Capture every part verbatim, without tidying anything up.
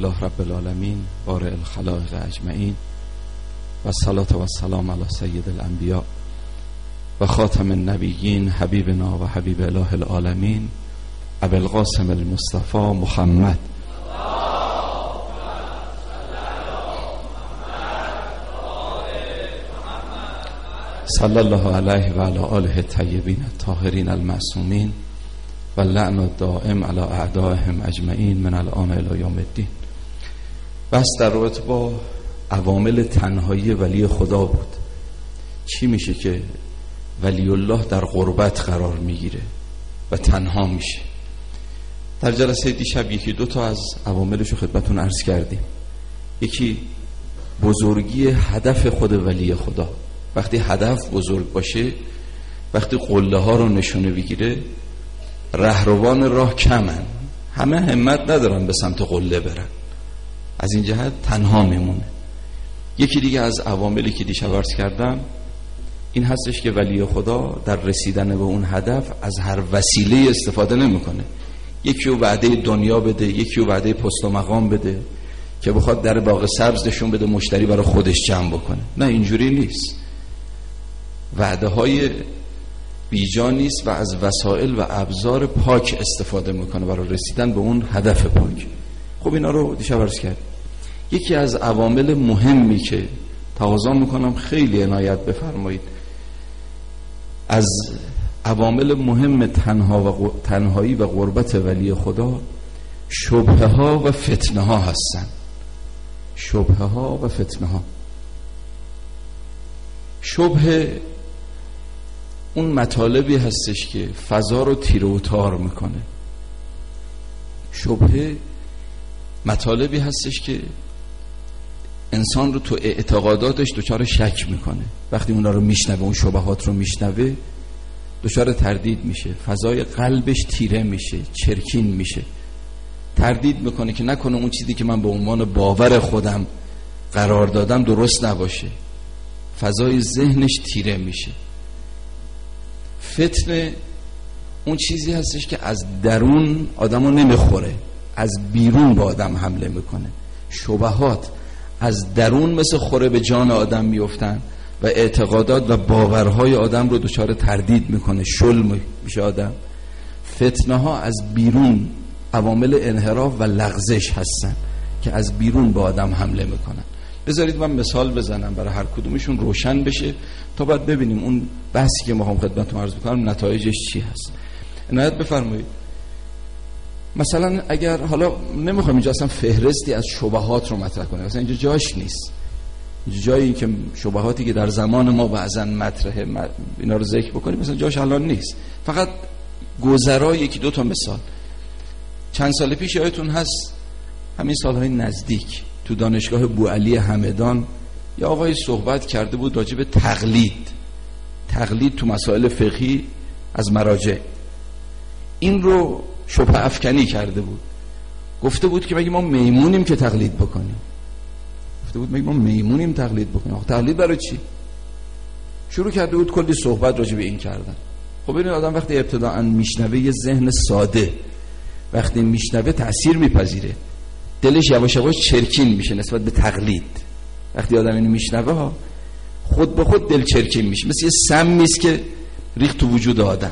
لله رب العالمین بارئ الخلائق اجمعین و الصلاة و السلام علی سید الانبیاء و خاتم النبیین حبیبنا و حبیب اله العالمین ابی القاسم المصطفى محمد صلی الله علیه و علی آله الطیبین الطاهرین المعصومین و لعن الدائم علی اعدائهم اجمعین من الان الی یوم الدین. بس در رابطه با عوامل تنهایی ولی خدا بود. چی میشه که ولی الله در غربت قرار میگیره و تنها میشه؟ در جلسه دیشب یکی دو تا از عواملش رو خدمتتون عرض کردیم. یکی بزرگی هدف خود ولی خدا. وقتی هدف بزرگ باشه، وقتی قله ها رو نشونه بگیره، رهروان راه کمن، همه همت ندارن به سمت قله برن، از این جهت تنها میمونه. یکی دیگه از عواملی که دیشب عرض کردم این هستش که ولی خدا در رسیدن به اون هدف از هر وسیله استفاده نمیکنه. یکی رو وعده دنیا بده، یکی رو وعده پست و مقام بده که بخواد در باغ سبز نشون بده مشتری برای خودش جمع بکنه. نه، اینجوری نیست. وعده های بیجا نیست و از وسایل و ابزار پاک استفاده میکنه برای رسیدن به اون هدف پاک. خب اینا رو دیشب عرض کرد. یکی از عوامل مهمی که تقاضا میکنم خیلی عنایت بفرمایید، از عوامل مهم تنها و تنهایی و غربت ولی خدا شبهه ها و فتنه ها هستن. شبهه ها و فتنه ها. شبهه اون مطالبی هستش که فضا رو تیر و تار میکنه. شبهه مطالبی هستش که انسان رو تو اعتقاداتش دچار شک میکنه. وقتی اونا رو میشنوه، اون شبهات رو میشنوه، دچار تردید میشه، فضای قلبش تیره میشه، چرکین میشه، تردید میکنه که نکنه اون چیزی که من به عنوان باور خودم قرار دادم درست نباشه. فضای ذهنش تیره میشه. فتنه اون چیزی هستش که از درون آدمو نمیخوره، از بیرون به آدم حمله میکنه. شبهات از درون مثل خوره به جان آدم میفتن و اعتقادات و باورهای آدم رو دچار تردید میکنه، شل میشه آدم. فتنه ها از بیرون عوامل انحراف و لغزش هستن که از بیرون به آدم حمله میکنن. بذارید من مثال بزنم برای هر کدومشون روشن بشه تا بعد ببینیم اون بحثی که ما هم خدمتتون عرض میکنم نتایجش چی هست. عنایت بفرمایید. مثلا اگر حالا نمیخوام اینجا اصلا فهرستی از شبهات رو مطرح کنم، اصلا اینجا جاش نیست. اینجا جایی که شبهاتی که در زمان ما بعضن مطرحه اینا رو ذکر بکنیم مثلا جاش الان نیست. فقط گذرا یکی دو تا مثال. چند سال پیش یادتون هست همین سالهای نزدیک تو دانشگاه بوعلی همدان یا آقای صحبت کرده بود راجع به تقلید. تقلید تو مسائل فقهی از مراجع. این رو شبهه افکنی کرده بود. گفته بود که مگه ما میمونیم که تقلید بکنیم؟ گفته بود مگه ما میمونیم تقلید بکنیم؟ آخه تقلید برای چی؟ شروع کرده بود کلی صحبت راجع به این کردن. خب ببین آدم وقتی ابتداءً میشنوه، یه ذهن ساده وقتی میشنوه تأثیر میپذیره، دلش یواش یواش چرکین میشه نسبت به تقلید. وقتی آدم اینو میشنوه ها خود به خود دل چرکین میشه، مثل یه سمیست که ریخت تو وجود آدم.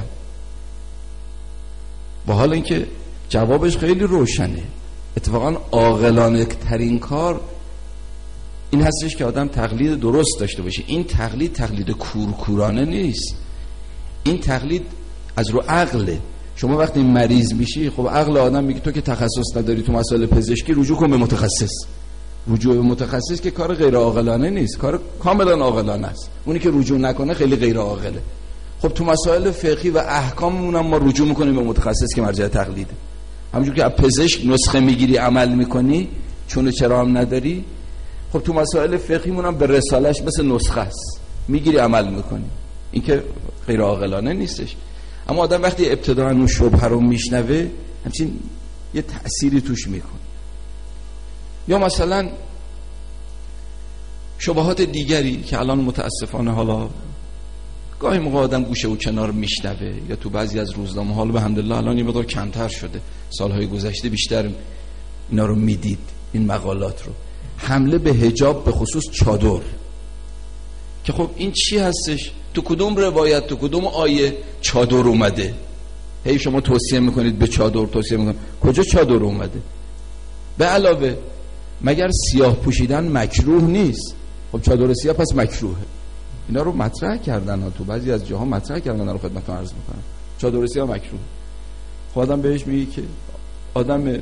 با حال اینکه جوابش خیلی روشنه. اتفاقا عاقلانه ترین کار این هستش که آدم تقلید درست داشته باشه. این تقلید تقلید کورکورانه نیست. این تقلید از رو عقله. شما وقتی مریض میشی، خب عقل آدم میگه تو که تخصص نداری تو مسائل پزشکی، رجوع کن به متخصص. رجوع به متخصص که کار غیر عاقلانه نیست، کار کاملا عاقلانه است. اونی که رجوع نکنه خیلی غیر عاقله. خب تو مسائل فقهی و احکاممون هم ما رجوع میکنیم به متخصص که مرجع تقلیده. همونجور که از پزشک نسخه میگیری عمل میکنی، چون چرا هم نداری، خب تو مسائل فقهیمون هم به رسالش مثل نسخه است، میگیری عمل میکنی. این که غیر عاقلانه نیستش. اما آدم وقتی ابتداً اون شبهه رو میشنوه همچین یه تأثیری توش میکنه. یا مثلا شبهات دیگری که الان متاسفانه حالا گاهی موقع آدم گوشه و کنار میشنوه یا تو بعضی از روزنامه ها، به الحمدلله الان یه مقدار کمتر شده، سالهای گذشته بیشتر اینا رو میدید. این مقالات رو، حمله به حجاب به خصوص چادر، که خب این چی هستش؟ تو کدوم روایت، تو کدوم آیه چادر اومده؟ هی شما توصیه میکنید به چادر، توصیه میکنید، کجا چادر اومده؟ به علاوه مگر سیاه پوشیدن مکروه نیست؟ خب چادر سیاه پس مکروهه. اینا رو مطرح کردن ها، تو بعضی از جاها مطرح کردن رو خدمتتون عرض میکنم. چادر سیاه مکروه. خب آدم بهش میگه که آدم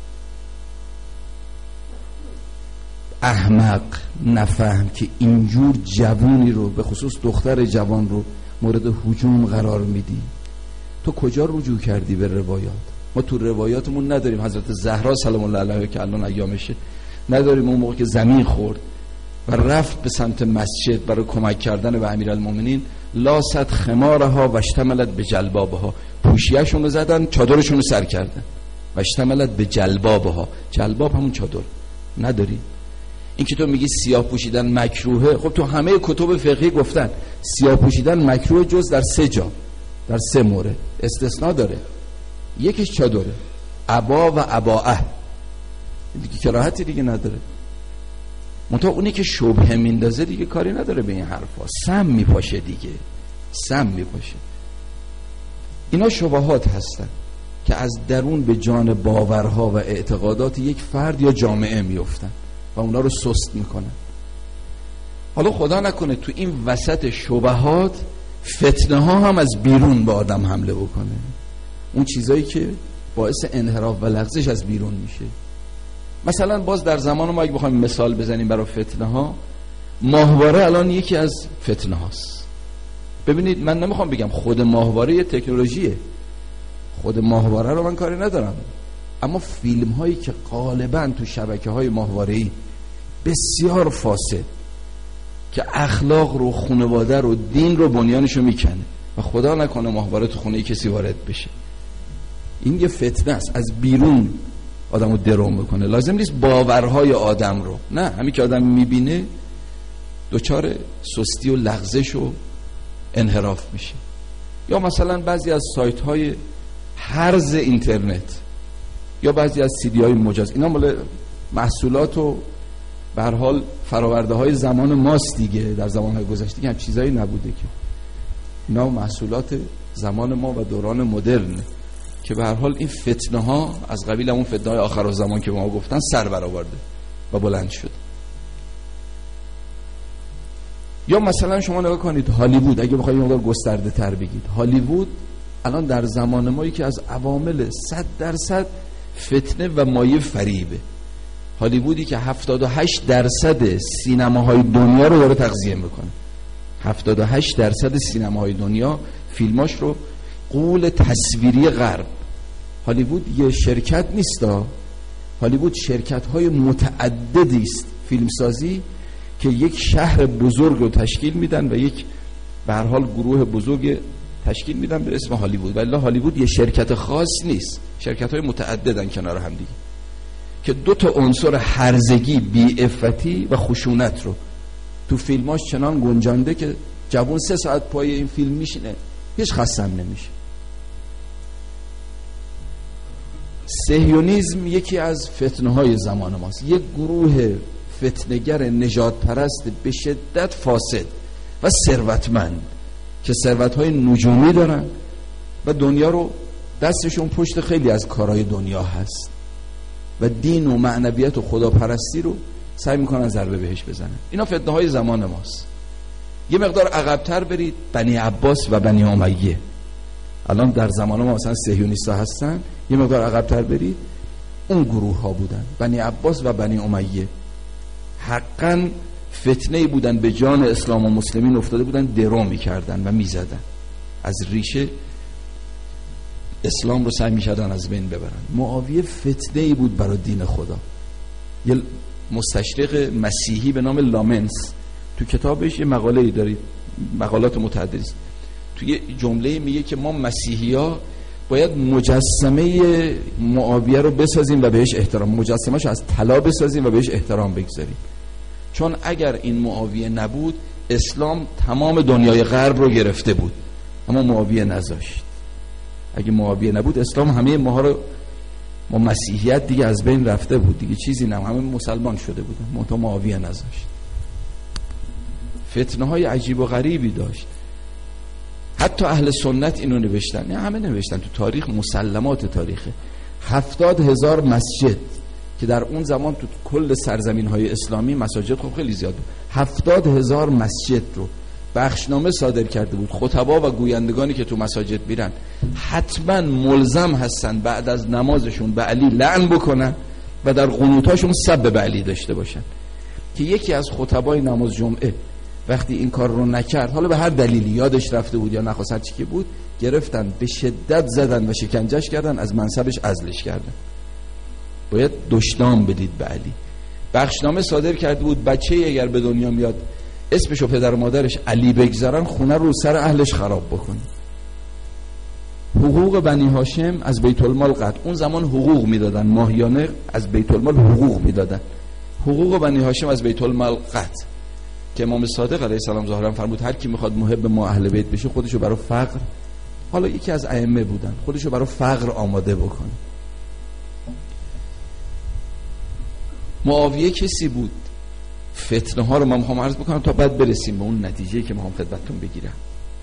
احمق نفهم که اینجور جوانی رو، به خصوص دختر جوان رو مورد هجوم قرار میدی. تو کجا رجوع کردی به روایات؟ ما تو روایاتمون نداریم حضرت زهرا سلام الله علیها که الان ایامشه، نداریم اون موقع که زمین خورد و رفت به سمت مسجد برای کمک کردن به امیرالمومنین، لاست خمارها و اشتملت به جلبابها، پوشیه‌شون رو زدن، چادرشون رو سر کردن. و اشتملت به جلبابها، جلباب همون چادر. نداری؟ این که تو میگی سیاه پوشیدن مکروهه، خب تو همه کتب فقهی گفتن سیاه پوشیدن مکروه جز در سه جا، در سه مورد استثناء داره. یکیش چادره، عبا و عباءه، دیگه کراهتی دیگه نداره. منتها اونی که شبهه میندازه دیگه کاری نداره به این حرفا، سم میپاشه دیگه، سم میپاشه. اینا شبهات هستن که از درون به جان باورها و اعتقادات یک فرد یا جامعه میفتن و اونا رو سست میکنن. حالا خدا نکنه تو این وسط شبهات فتنه ها هم از بیرون به آدم حمله بکنه، اون چیزایی که باعث انحراف و لغزش از بیرون میشه. مثلا باز در زمان ما اگه بخوایم مثال بزنیم برای فتنه ها، ماهواره الان یکی از فتنه هاست. ببینید من نمیخوام بگم خود ماهواره یه تکنولوژیه، خود ماهواره رو من کاری ندارم، اما فیلم هایی که غالبا تو شبکه های ماهواره‌ای بسیار فاسد که اخلاق رو، خانواده رو، دین رو، بنیانش رو میکنه و خدا نکنه ماهواره تو خونه کسی وارد بشه، این یه فتنه است، از بیرون آدم رو درام بکنه. لازم نیست باورهای آدم رو، نه، همین که آدم میبینه دوچار سستی و لغزش و انحراف میشه. یا مثلا بعضی از سایت های هرز اینترنت یا بعضی از سی دی های مجاز، اینا مال محصولات و به هر حال فراورده های زمان ماست دیگه، در زمان های گذشته که هم چیزایی نبوده، که اینا محصولات زمان ما و دوران مدرن که به هر حال این فتنه ها از قبیل همون فتنه های آخر الزمان که ما گفتن سر برآورده و بلند شد. یا مثلا شما نگاه کنید هالیوود، اگه بخواید یه مقدار گسترده تر بگید، هالیوود الان در زمان ما یکی از عوامل صد درصد فتنه و مایه فریبه. هالیوودی که هفتاد و هشت درصد سینماهای دنیا رو داره تغذیه میکنه، هفتاد و هشت درصد سینماهای دنیا فیلماش رو قول تصویری غرب. هالیوود یه شرکت نیستا، هالیوود شرکت های متعددی است فیلمسازی که یک شهر بزرگ رو تشکیل میدن و یک به هر حال گروه بزرگ تشکیل میدن به اسم هالیوود. ولی هالیوود یه شرکت خاص نیست، شرکت های متعددن کنار هم دیگه که دو تا عنصر هرزگی، بی‌عفتی و خشونت رو تو فیلماش چنان گنجانده که جوان سه ساعت پای این فیلم میشینه هیچ خستم نمیشه. صهیونیسم یکی از فتنه های زمان ماست، یک گروه فتنه‌گر نژاد پرست به شدت فاسد و ثروتمند که ثروت‌های نجومی دارن و دنیا رو دستشون پشت خیلی از کارهای دنیا هست و دین و معنویت و خداپرستی رو سعی میکنن ضربه بهش بزنن. اینا فتنه های زمان ماست. یه مقدار عقب‌تر برید، بنی عباس و بنی امیه الان در زمان ما مثلا صهیونیست‌ها هستن. یه مقدار عقب‌تر برید، اون گروه ها بودن، بنی عباس و بنی امیه، حقاً فتنه‌ای بودن، به جان اسلام و مسلمین افتاده بودن، درو می‌کردن و می‌زدن، از ریشه اسلام رو سعی می‌کردن از بین ببرن. معاویه فتنه‌ای بود برای دین خدا. یه مستشرق مسیحی به نام لامنس تو کتابش یه مقاله‌ای دارید، مقالات متعددی است، تو یه جمله میگه که ما مسیحی‌ها باید مجسمه معاویه رو بسازیم و بهش احترام، مجسمه‌شو از طلا بسازیم و بهش احترام بگذاریم، چون اگر این معاویه نبود اسلام تمام دنیای غرب رو گرفته بود، اما معاویه نذاشت. اگه معاویه نبود اسلام همه ماها رو ما مسیحیت دیگه از بین رفته بود دیگه، چیزی نه، همه مسلمان شده بودن، منتها معاویه نذاشت. فتنه های عجیب و غریبی داشت. حتی اهل سنت اینو نوشتن، نه همه نوشتن تو تاریخ، مسلمات تاریخه. هفتاد هزار مسجد که در اون زمان تو کل سرزمین های اسلامی مساجد خب خیلی زیاد بود، هفتاد هزار مسجد رو بخشنامه صادر کرده بود. خطبا و گویندگانی که تو مساجد میرن حتما ملزم هستن بعد از نمازشون به علی لعن بکنن و در قنوتاشون سب به علی داشته باشن. که یکی از خطبای نماز جمعه وقتی این کار رو نکرد، حالا به هر دلیلی یادش رفته بود یا نخواست هر چی که بود، گرفتن به شدت زدن و شکنجهش کردن، از منصبش عزلش کردن. باید دشنام بدید به علی. بخشنامه صادر کرده بود بچه‌ای اگر به دنیا میاد اسمش و پدر و مادرش علی بگذارن، خونه رو سر اهلش خراب بکنه. حقوق بنی هاشم از بیت المال قطع. اون زمان حقوق میدادن، ماهیانه از بیت المال حقوق میدادن. حقوق بنی هاشم از بیت المال قطع، که امام صادق علیه السلام ظاهرا فرمود هر کی میخواد محب ما اهل بیت بشه خودشو برای فقر، حالا یکی از ائمه بودن، خودشو برای فقر آماده بکنه. معاویه کسی بود فتنه ها رو ما میخوام عرض بکنم تا بعد برسیم به اون نتیجه‌ای که میخوام خدمتتون بگیرم.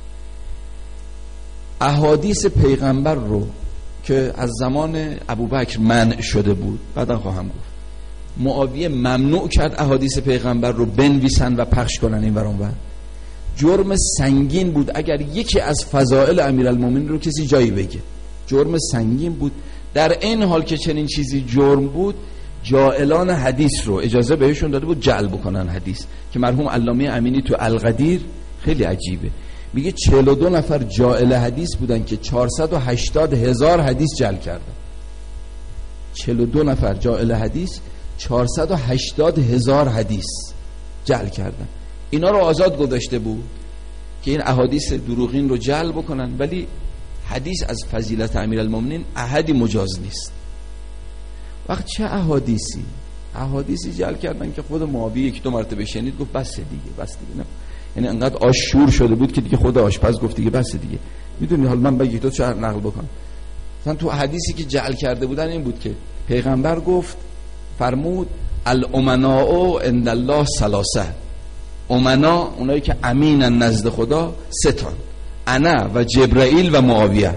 احادیث پیغمبر رو که از زمان ابوبکر منع شده بود، بعدا خواهم گفت، معاویه ممنوع کرد احادیث پیغمبر رو بنویسن و پخش کنن این ور اون ور. جرم سنگین بود اگر یکی از فضائل امیرالمومنین رو کسی جایی بگه، جرم سنگین بود. در این حال که چنین چیزی جرم بود، جائلان حدیث رو اجازه بهشون داده بود جعل بکنن حدیث، که مرحوم علامه امینی تو القدیر خیلی عجیبه، میگه چهل و دو نفر جائل حدیث بودن که چهارصد و هشتاد هزار حدیث جعل کردن. چهل و دو نفر جائل حدیث چهارصد و هشتاد هزار حدیث جعل کردن. اینا رو آزاد گذاشته بود که این احادیث دروغین رو جعل بکنن، ولی حدیث از فضیلت امیرالمومنین احدی مجاز نیست. وقت چه احادیثی احادیثی جعل کردن که خود معاویه یک دو مرتبه شنید گفت بس دیگه بس دیگه نه. یعنی انقدر آش شور شده بود که دیگه خود آشپز گفت دیگه بس دیگه. میدونی حالا من بگی تو چه نقل بکنم. مثلا تو حدیثی که جعل کرده بودن این بود که پیغمبر گفت، فرمود الامناء عند الله ثلاثه، امنا اونایی که امینن نزد خدا سه تا، انا و جبرائیل و معاویه.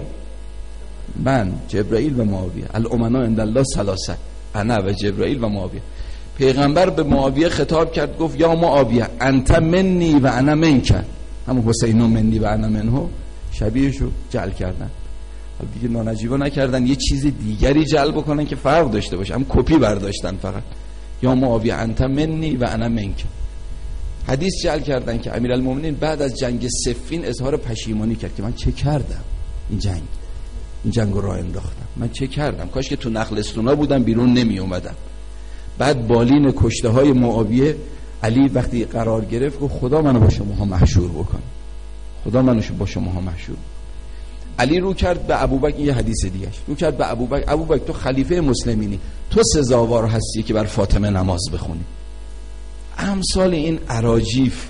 من جبرائیل و معاویه. الامناء عند الله ثلاثه، انا و جبرائیل و معاویه. پیغمبر به معاویه خطاب کرد گفت یا معاویه انت منی و انا منک، همون حسین منی و انا منه شبیهشو جعل کردن. حالا دیگه نانجیبا نکردن یه چیز دیگری جعل بکنن که فرق داشته باشه، هم کپی برداشتن فقط. یا معاویه انت منی و انا منک. حدیث جعل کردن که امیرالمومنین بعد از جنگ صفین اظهار پشیمانی کرد که من چه کردم، این جنگ این جنگ رو راه انداختم، من چه کردم، کاش که تو نخلستونا بودم بیرون نمی اومدم. بعد بالین کشته های معاویه علی وقتی قرار گرفت گفت خدا منو با شماها محشور بکن، خدا منو با شماها محشور. علی رو کرد به ابوبکر، یه حدیث دیگه رو کرد به ابوبکر، ابوبکر تو خلیفه مسلمینی، تو سزاوار هستی که بر فاطمه نماز بخونی. امثال این اراجیف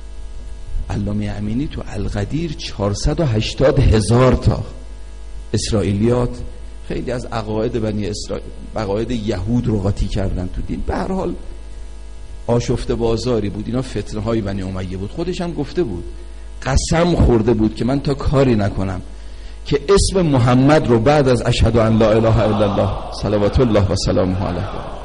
علامه امینی تو القدیر چهارصد و هشتاد هزار تا اسرائیلیات، خیلی از عقاید بنی اسرائیل، عقاید یهود رو قاطی کردن تو دین. به هر حال آشفته بازاری بود، اینا فتنه های بنی امیه بود. خودش هم گفته بود، قسم خورده بود که من تا کاری نکنم که اسم محمد رو بعد از اشهد ان لا اله الا الله صلوات الله و سلامه علیه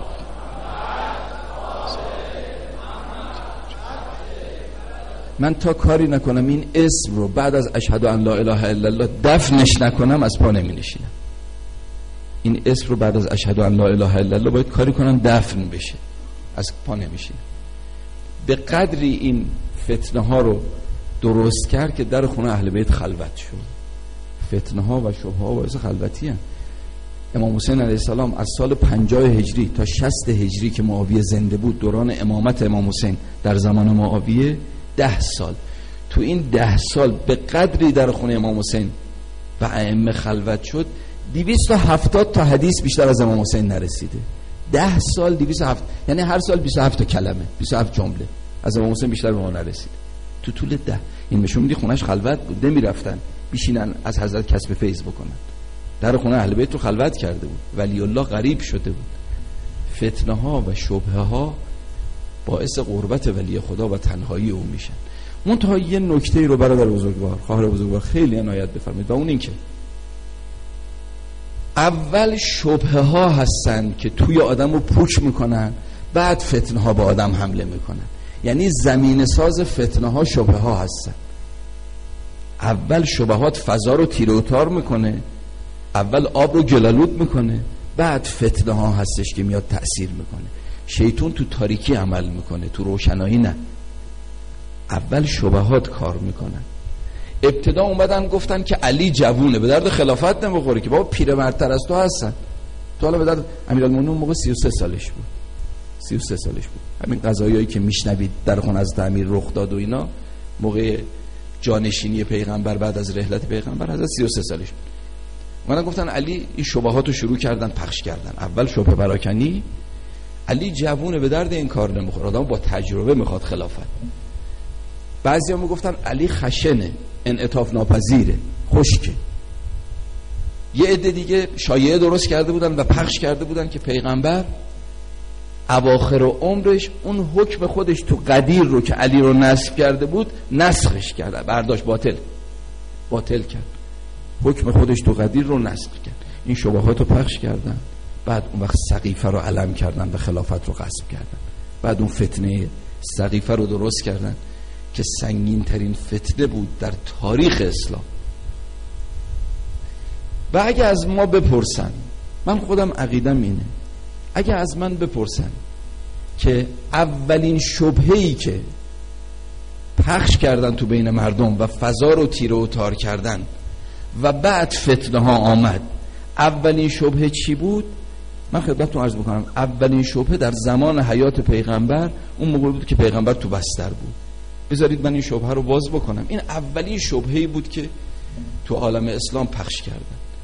من تا کاری نکنم این اسم رو بعد از اشهد ان لا اله الا الله دفنش نکنم از پا نمی نشینم. این اسم رو بعد از اشهد ان لا اله الا الله باید کاری کنم دفن بشه، از پا نمیشینم. به قدری این فتنه ها رو درست کرد که در خونه اهل بیت خلوت شد. فتنه ها و شبهه ها باعث خلوتی هستند. امام حسین علیه السلام از سال پنجاه هجری تا شصت هجری که معاویه زنده بود، دوران امامت امام حسین در زمان معاویه ده سال، تو این ده سال به قدری در خونه امام حسین و ائمه خلوت شد، دویست و هفتاد تا حدیث بیشتر از امام حسین نرسیده. ده سال دویست و هفتاد، یعنی هر سال بیست و هفت تا کلمه، بیست و هفت جمله از امام حسین بیشتر به ما نرسید تو طول ده. این نشون میده خونش خلوت بود، نمیرفتن بیشینن از حضرت کسب فیض بکنن. در خونه اهل بیت رو خلوت کرده بود، ولی الله غریب شده بود. فتنه ها و شبهه ها باعث قربت ولی خدا و تنهایی او میشن. منتها یه نکته رو برادر بزرگوار، خواهر بزرگوار خیلی عنایت بفرمایید، و اون این که اول شبهه ها هستن که توی آدم رو پوچ میکنن، بعد فتنه ها به آدم حمله میکنن. یعنی زمین ساز فتنه ها شبهه ها هستن. اول شبهات فضا رو تیره و تار میکنه، اول آب رو گلالود میکنه، بعد فتنه ها هستش که میاد تأثیر میکنه. شیطان تو تاریکی عمل میکنه، تو روشنایی نه. اول شبهات کار میکنن. ابتدا اومدن گفتن که علی جوونه، به درد خلافت نمیخوره که بابا پیرمردتر از تو هستن. تو حالا به درد امیرالمومنین اون موقع سی و سه سالش بود. سی و سه سالش بود. همین قضایایی که میشنوید در خون از تعمیر رخ داد و اینا، موقع جانشینی پیغمبر بعد از رحلت پیغمبر حضرت سی و سه سالش بود. اومدن گفتن علی، این شبهاتو شروع کردن پخش کردن. اول شبهه پراکنی، علی جوونه به درد این کار نمیخوره، آدم با تجربه میخواد خلافت. بعضیا میگفتن علی خشنه، انعطاف ناپذیره، خشکه. یه عده دیگه شایعه درست کرده بودن و پخش کرده بودن که پیغمبر اواخر عمرش اون حکم خودش تو قدیر رو که علی رو نسخ کرده بود نسخش کرده، برداشت، باطل باطل کرد. حکم خودش تو قدیر رو نسخ کرد. این شبهات رو پخش کردن، بعد اون وقت سقیفه رو علم کردن و خلافت رو غصب کردن. بعد اون فتنه سقیفه رو درست کردن که سنگین ترین فتنه بود در تاریخ اسلام. و اگه از ما بپرسن، من خودم عقیدم اینه، اگه از من بپرسن که اولین شبهه‌ای که پخش کردن تو بین مردم و فضا رو تیره و تار کردن و بعد فتنه ها آمد، اولین شبهه چی بود؟ من خدمتتون عرض بکنم اولین شبهه در زمان حیات پیغمبر اون موقع بود که پیغمبر تو بستر بود. بذارید من این شبهه رو باز بکنم. این اولین شبهه‌ای بود که تو عالم اسلام پخش کردن.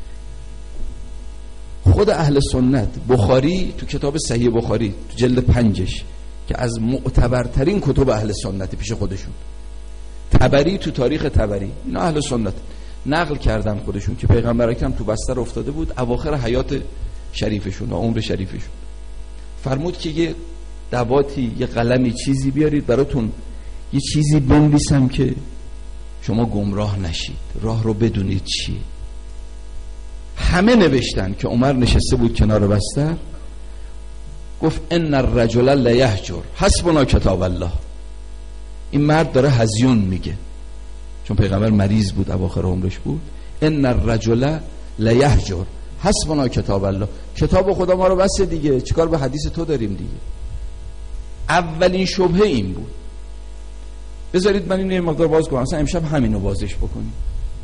خود اهل سنت، بخاری تو کتاب صحیح بخاری تو جلد پنجش که از معتبرترین کتب اهل سنت پیش خودشون، طبری تو تاریخ طبری، اینا اهل سنت نقل کردن خودشون که پیغمبر اکرم تو بستر افتاده بود اواخر حیات شریفشون و عمر شریفشون. فرمود که یه دواتی، یه قلمی، چیزی بیارید براتون یه چیزی بنویسم که شما گمراه نشید، راه رو بدونید چیه. همه نوشتن که عمر نشسته بود کنار بستر، گفت ان الرجل لیهجر حسبنا کتاب الله. این مرد داره هزیون میگه، چون پیغمبر مریض بود اواخر عمرش بود. ان الرجل لیهجر حسبنا کتاب الله، کتاب خدا ما رو بس دیگه، چیکار به حدیث تو داریم دیگه. اولین شبهه این بود. بذارید من اینو یه مقدار باز کنم، اصلا امشب همینو بازش بکنیم.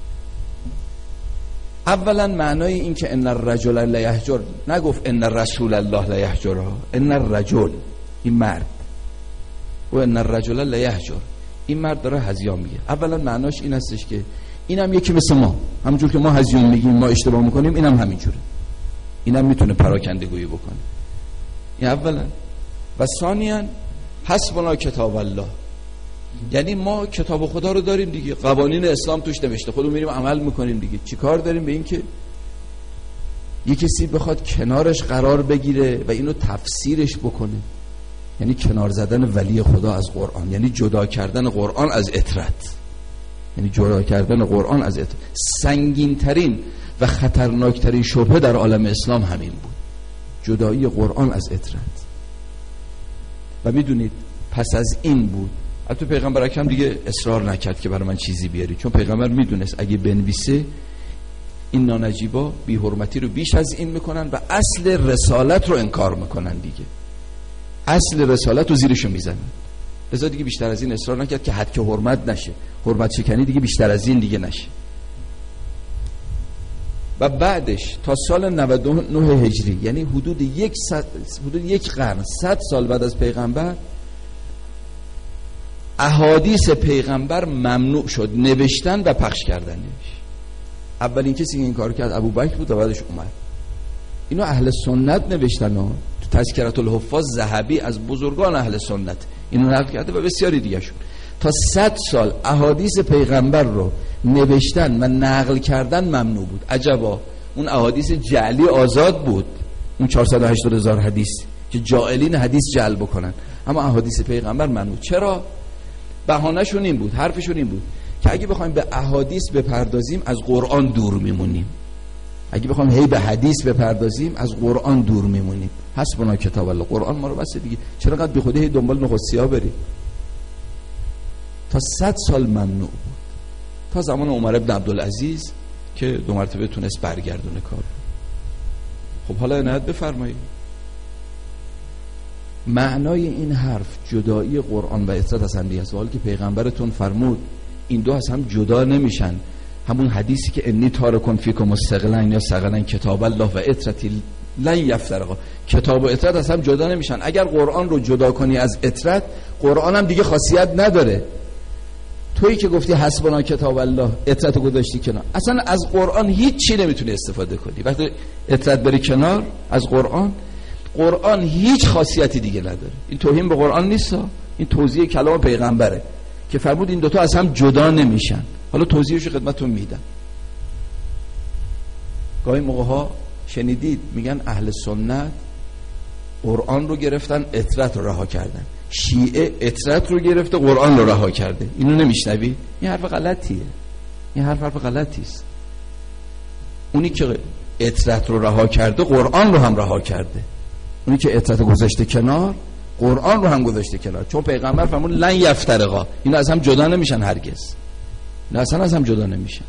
اولا معنای این که ان الرجل لیهجر، نگفت ان رسول الله لیهجر، ان الرجل، این مرد، و ان الرجل لیهجر، این مرد داره هزیان میگه. اولا معناش این هستش که اینم یکی مثل ما، همونجور که ما هزیان میگیم، ما اشتباه میکنیم، اینم هم همینجوره، اینم میتونه پراکنده گویی بکنه. این اولا. و ثانیا حسبنا کتاب الله، یعنی ما کتاب خدا رو داریم دیگه، قوانین اسلام توش نوشته، خودمون میریم عمل میکنیم دیگه. چیکار داریم به این که یه کسی بخواد کنارش قرار بگیره و اینو تفسیرش بکنه؟ یعنی کنار زدن ولی خدا از قرآن، یعنی جدا کردن قرآن از اطرت، یعنی جدا کردن قرآن از اطرت. سنگین ترین و خطرناک ترین شبهه در عالم اسلام همین بود، جدایی قرآن از اطرت. و میدونید پس از این بود حتی پیغمبر اکرم دیگه اصرار نکرد که برای من چیزی بیاری، چون پیغمبر میدونست اگه بنویسه این نانجیبا بی حرمتی رو بیش از این میکنن و اصل رسالت رو انکار میکنن دیگه، اصل رسالت رو زیرشو میزنن. لذا دیگه بیشتر از این اصرار نکرد که حد که حرمت نشه، حرمت شکنی دیگه بیشتر از این دیگه نشه. و بعدش تا سال نود و نه هجری، یعنی حدود یک صد، حدود یک قرن، صد سال بعد از پیغمبر، احادیث پیغمبر ممنوع شد نوشتن و پخش کردنش. اولین کسی که این کار کرد ابوبکر بود و بعدش عمر. اینو اهل سنت نوشتن ها. تو تذکرة الحفاظ ذهبی از بزرگان اهل سنت اینو نقل کرده و بسیاری دیگه شون. تا صد سال احادیث پیغمبر رو نوشتن و نقل کردن ممنوع بود. عجبا اون احادیث جعلی آزاد بود، اون چهارصد و هشتاد هزار حدیث که جاعلین حدیث جعل بکنن، اما احادیث پیغمبر ممنوع. چرا؟ بهانه‌شون این بود، حرفشون این بود که اگه بخوایم به احادیث بپردازیم از قرآن دور میمونیم، اگه بخوایم هی به حدیث بپردازیم از قرآن دور میمونیم. حسبنا کتاب الله، قرآن ما رو بس دیگه، چرا قد بی خودی هی دنبال نخستی‌ها بریم؟ تا صد سال ممنوع بود، تا زمان عمر ابن عبدالعزیز که دو مرتبه تونست برگردونه کار. خب حالا عنایت بفرمایید، معنای این حرف جدایی قرآن و اطرت از هم دیگه است. حالی که پیغمبرتون فرمود این دو از هم جدا نمیشن، همون حدیثی که انی تارکن فیکم الثقلین یا ثقلین کتاب الله و اطرتی لن یفترقا، کتاب و اطرت از هم جدا نمیشن. اگر قرآن رو جدا کنی از اطرت، قرآن هم دیگه خاصیت نداره. تویی که گفتی حسبنا کتاب الله، اطرت رو گذاشتی کنار، اصلا از قرآن هیچ چی نمیتونی استفاده کنی. وقتی اطرت بری کنار از قرآن، قرآن هیچ خاصیتی دیگه نداره. این توهین به قرآن نیست، این توضیح کلام پیغمبره که فرمود این دوتا از هم جدا نمیشن. حالا توضیحش خدمتتون میدم. گاهی موقع ها شنیدید میگن اهل سنت قرآن رو گرفتن اطرت رو رها کردن، شیعه اطرت رو گرفته قرآن رو رها کرده. اینو نمیشنوی؟ این حرف غلطیه، این حرف حرف غلطی است. اونی که اطرت رو رها کرده قرآن رو هم رها کرده، اونی که اطرت گذاشته کنار قرآن رو هم گذاشته کنار، چون پیغمبر فرمود لن یفترقا، اینا از هم جدا نمیشن هرگز، اینا اصلا از هم جدا نمیشن.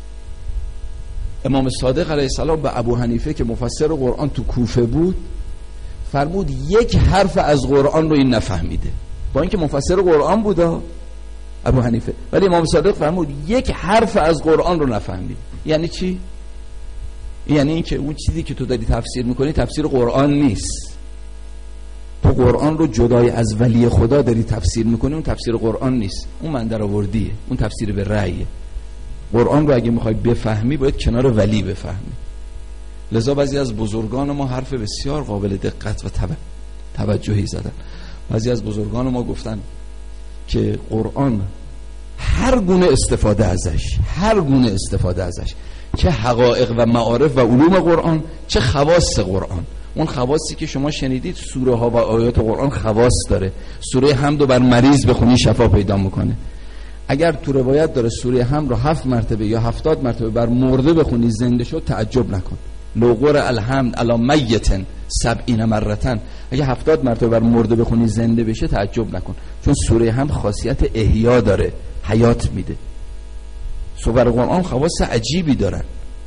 امام صادق علیه السلام به ابو حنیفه که مفسر قرآن تو کوفه بود فرمود یک حرف از قرآن رو این نفهمیده، با اینکه مفسر قرآن بود ابو حنیفه، ولی امام صادق فرمود یک حرف از قرآن رو نفهمید. یعنی چی؟ یعنی این که اون چیزی که تو داری تفسیر میکنی تفسیر قرآن نیست. تو قرآن رو جدای از ولی خدا داری تفسیر میکنی، اون تفسیر قرآن نیست، اون من در آوردیه، اون تفسیر به رأیه. قرآن رو اگه میخوای بفهمی باید کنار ولی بفهمی. لذا بعضی از بزرگان ما حرف بسیار قابل دقت و توجهی زدن. بعضی از بزرگان ما گفتن که قرآن هر گونه استفاده ازش، هر گونه استفاده ازش، چه حقایق و معارف و علوم قرآن، چه خواص قرآن. اون خواصی که شما شنیدید سوره ها و آیات قرآن خواص داره. سوره حمد رو بر مریض بخونی شفا پیدا میکنه. اگر تو روایت داره سوره حمد رو هفت مرتبه یا هفتاد مرتبه بر مرده بخونی زنده شد، تعجب نکن. لوقر الحمد علی میت سبعین مرتن، اگه هفتاد مرتبه بر مرده بخونی زنده بشه تعجب نکن، چون سوره حمد خاصیت احیا داره، حیات میده. سوره قرآن خواص عجیبی دارن.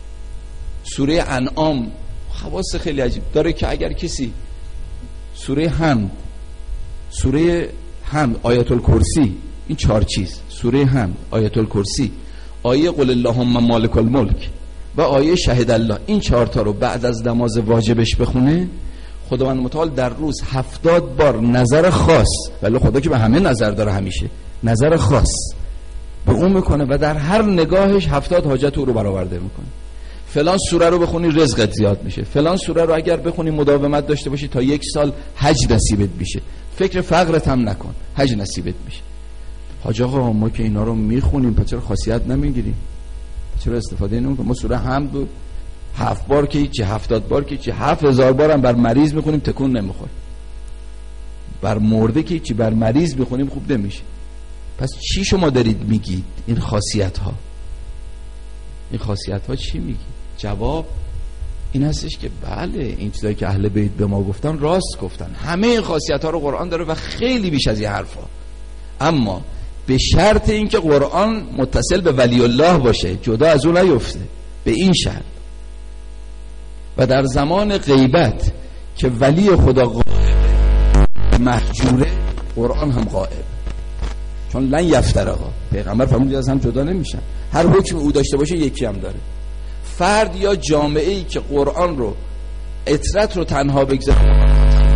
سوره انعام خواص خیلی عجیب داره که اگر کسی سوره حمد، سوره حمد، آیت الکرسی، این چهار چیز، سوره حمد، آیت الکرسی، آیه قل اللهم مالک الملک و آیه شهد الله، این چهار تا رو بعد از نماز واجبش بخونه، خداوند متعال در روز هفتاد بار نظر خاص، ولی خدا که به همه نظر داره همیشه، نظر خاص به اون میکنه و در هر نگاهش هفتاد حاجت او رو برآورده میکنه. فلان سوره رو بخونی رزقت زیاد میشه، فلان سوره رو اگر بخونی مداومت داشته باشی تا یک سال حج نصیبت میشه، فکر فقرت هم نکن، حج نصیبت میشه. حاج آقا ما که اینا رو میخونیم پس چرا خاصیت نمیگیریم؟ چرا استفاده نمیکنیم؟ ما سوره حمد رو هفت بار که چه هفتاد بار که چه هفت هزار بار هم بر مریض میخونیم تکون نمیخوره، بر مرده که چی بر مریض میخونیم خوب نمیشه. پس چی شما دارید میگید؟ این خاصیت ها، این خاصیت ها چی میگی؟ جواب این هستش که بله این چیزایی که اهل بیت به ما گفتن راست گفتن، همه این خاصیت ها رو قرآن داره و خیلی بیش از این حرفا، اما به شرط اینکه قرآن متصل به ولی الله باشه، جدا از اون نیفته، به این شرط. و در زمان غیبت که ولی خدا غائب محجوره، قرآن هم غائب، چون لن یفترقا، پیغمبر فرمود از هم جدا نمیشن، هر حکم او داشته باشه یکی هم داره. فرد یا جامعه ای که قرآن رو اطرت رو تنها بگذاره،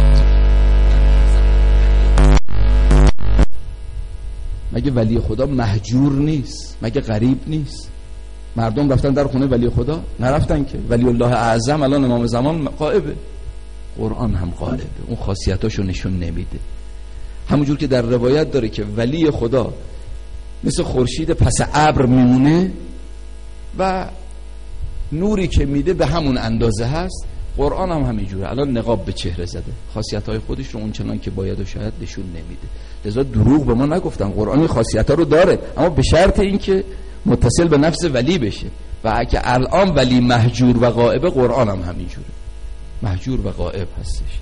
مگه ولی خدا مهجور نیست؟ مگه غریب نیست؟ مردم رفتن در خونه ولی خدا؟ نرفتن که. ولی الله اعظم الان امام زمان غائبه، قرآن هم غائبه، اون خاصیتاشو نشون نمیده. همونجور که در روایت داره که ولی خدا مثل خورشید پس ابر میمونه و نوری که میده به همون اندازه هست. قرآن هم همینجوره. الان نقاب به چهره زده، خاصیت‌های خودش رو اونچنان که باید و شاید نشون نمیده. لذا دروغ به ما نگفتن، قرآن این خاصیت‌ها رو داره، اما به شرط اینکه متصل به نفس ولی بشه. و اگه الان ولی مهجور و غائب، قرآن هم همینجوره، مهجور و غائب هستش.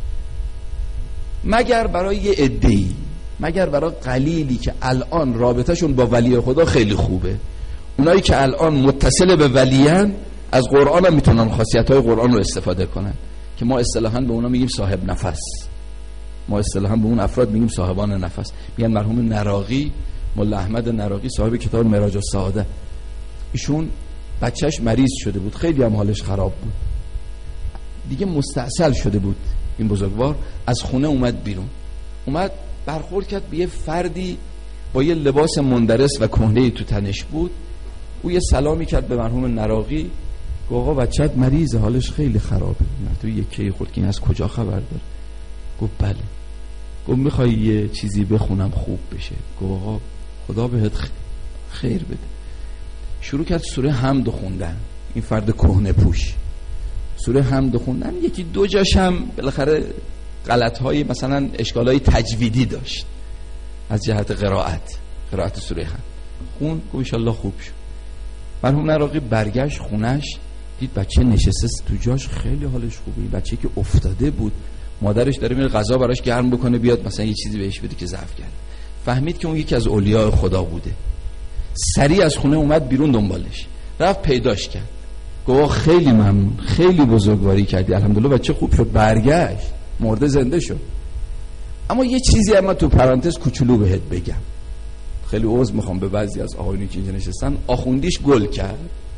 مگر برای یه عده‌ای، مگر برای قلیلی که الان رابطهشون با ولی خدا خیلی خوبه، اونایی که الان متصل به ولیان، از قرآن هم میتونن خاصیت‌های قرآن رو استفاده کنن که ما اصطلاحاً به اونا میگیم صاحب نفس. ما اصطلاحاً به اون افراد میگیم صاحبان نفس. میگن مرحوم نراقی، مولا احمد نراقی صاحب کتاب معراج السعاده، ایشون بچهش مریض شده بود، خیلی هم حالش خراب بود، دیگه مستعسل شده بود. این بزرگوار از خونه اومد بیرون، اومد برخورد کرد به یه فردی با یه لباس مندرس و کهنه‌ای تو تنش بود. او یه سلامی کرد به مرحوم نراقی، گفت آقا بچه‌ت مریضه، حالش خیلی خرابه. تو یکی خورد که این از کجا خبر داره؟ گفت بله. گفت میخوای یه چیزی بخونم خوب بشه؟ گفت آقا خدا بهت خیر بده. شروع کرد سوره حمد خوندن. این فرد کهنه پوش سوره حمد خوندن، یکی دو جاش هم بالاخره غلط‌های مثلا اشکالای تجویدی داشت از جهت قرائت قرائت سوره حمد خون. گفت ان شاء الله خوب شد. مرحوم نراقی برگشت خونش، دید بچه نشسته تو جاش، خیلی حالش خوبه. بچه که افتاده بود، مادرش داره میره غذا براش گرم بکنه بیاد مثلا یه چیزی بهش بده که ضعف کرد. فهمید که اون یکی از اولیاء خدا بوده، سریع از خونه اومد بیرون دنبالش، رفت پیداش کرد. گفت خیلی ممنون، خیلی بزرگواری کردی، الحمدلله بچه خوب شد. برگشت، مرده زنده شد. اما یه چیزی اما تو پرانتز کوچولو بهت بگم، خیلی عذر میخوام به بعضی از آقایونی که اینجا نشستن، آخوندیش گل کرد.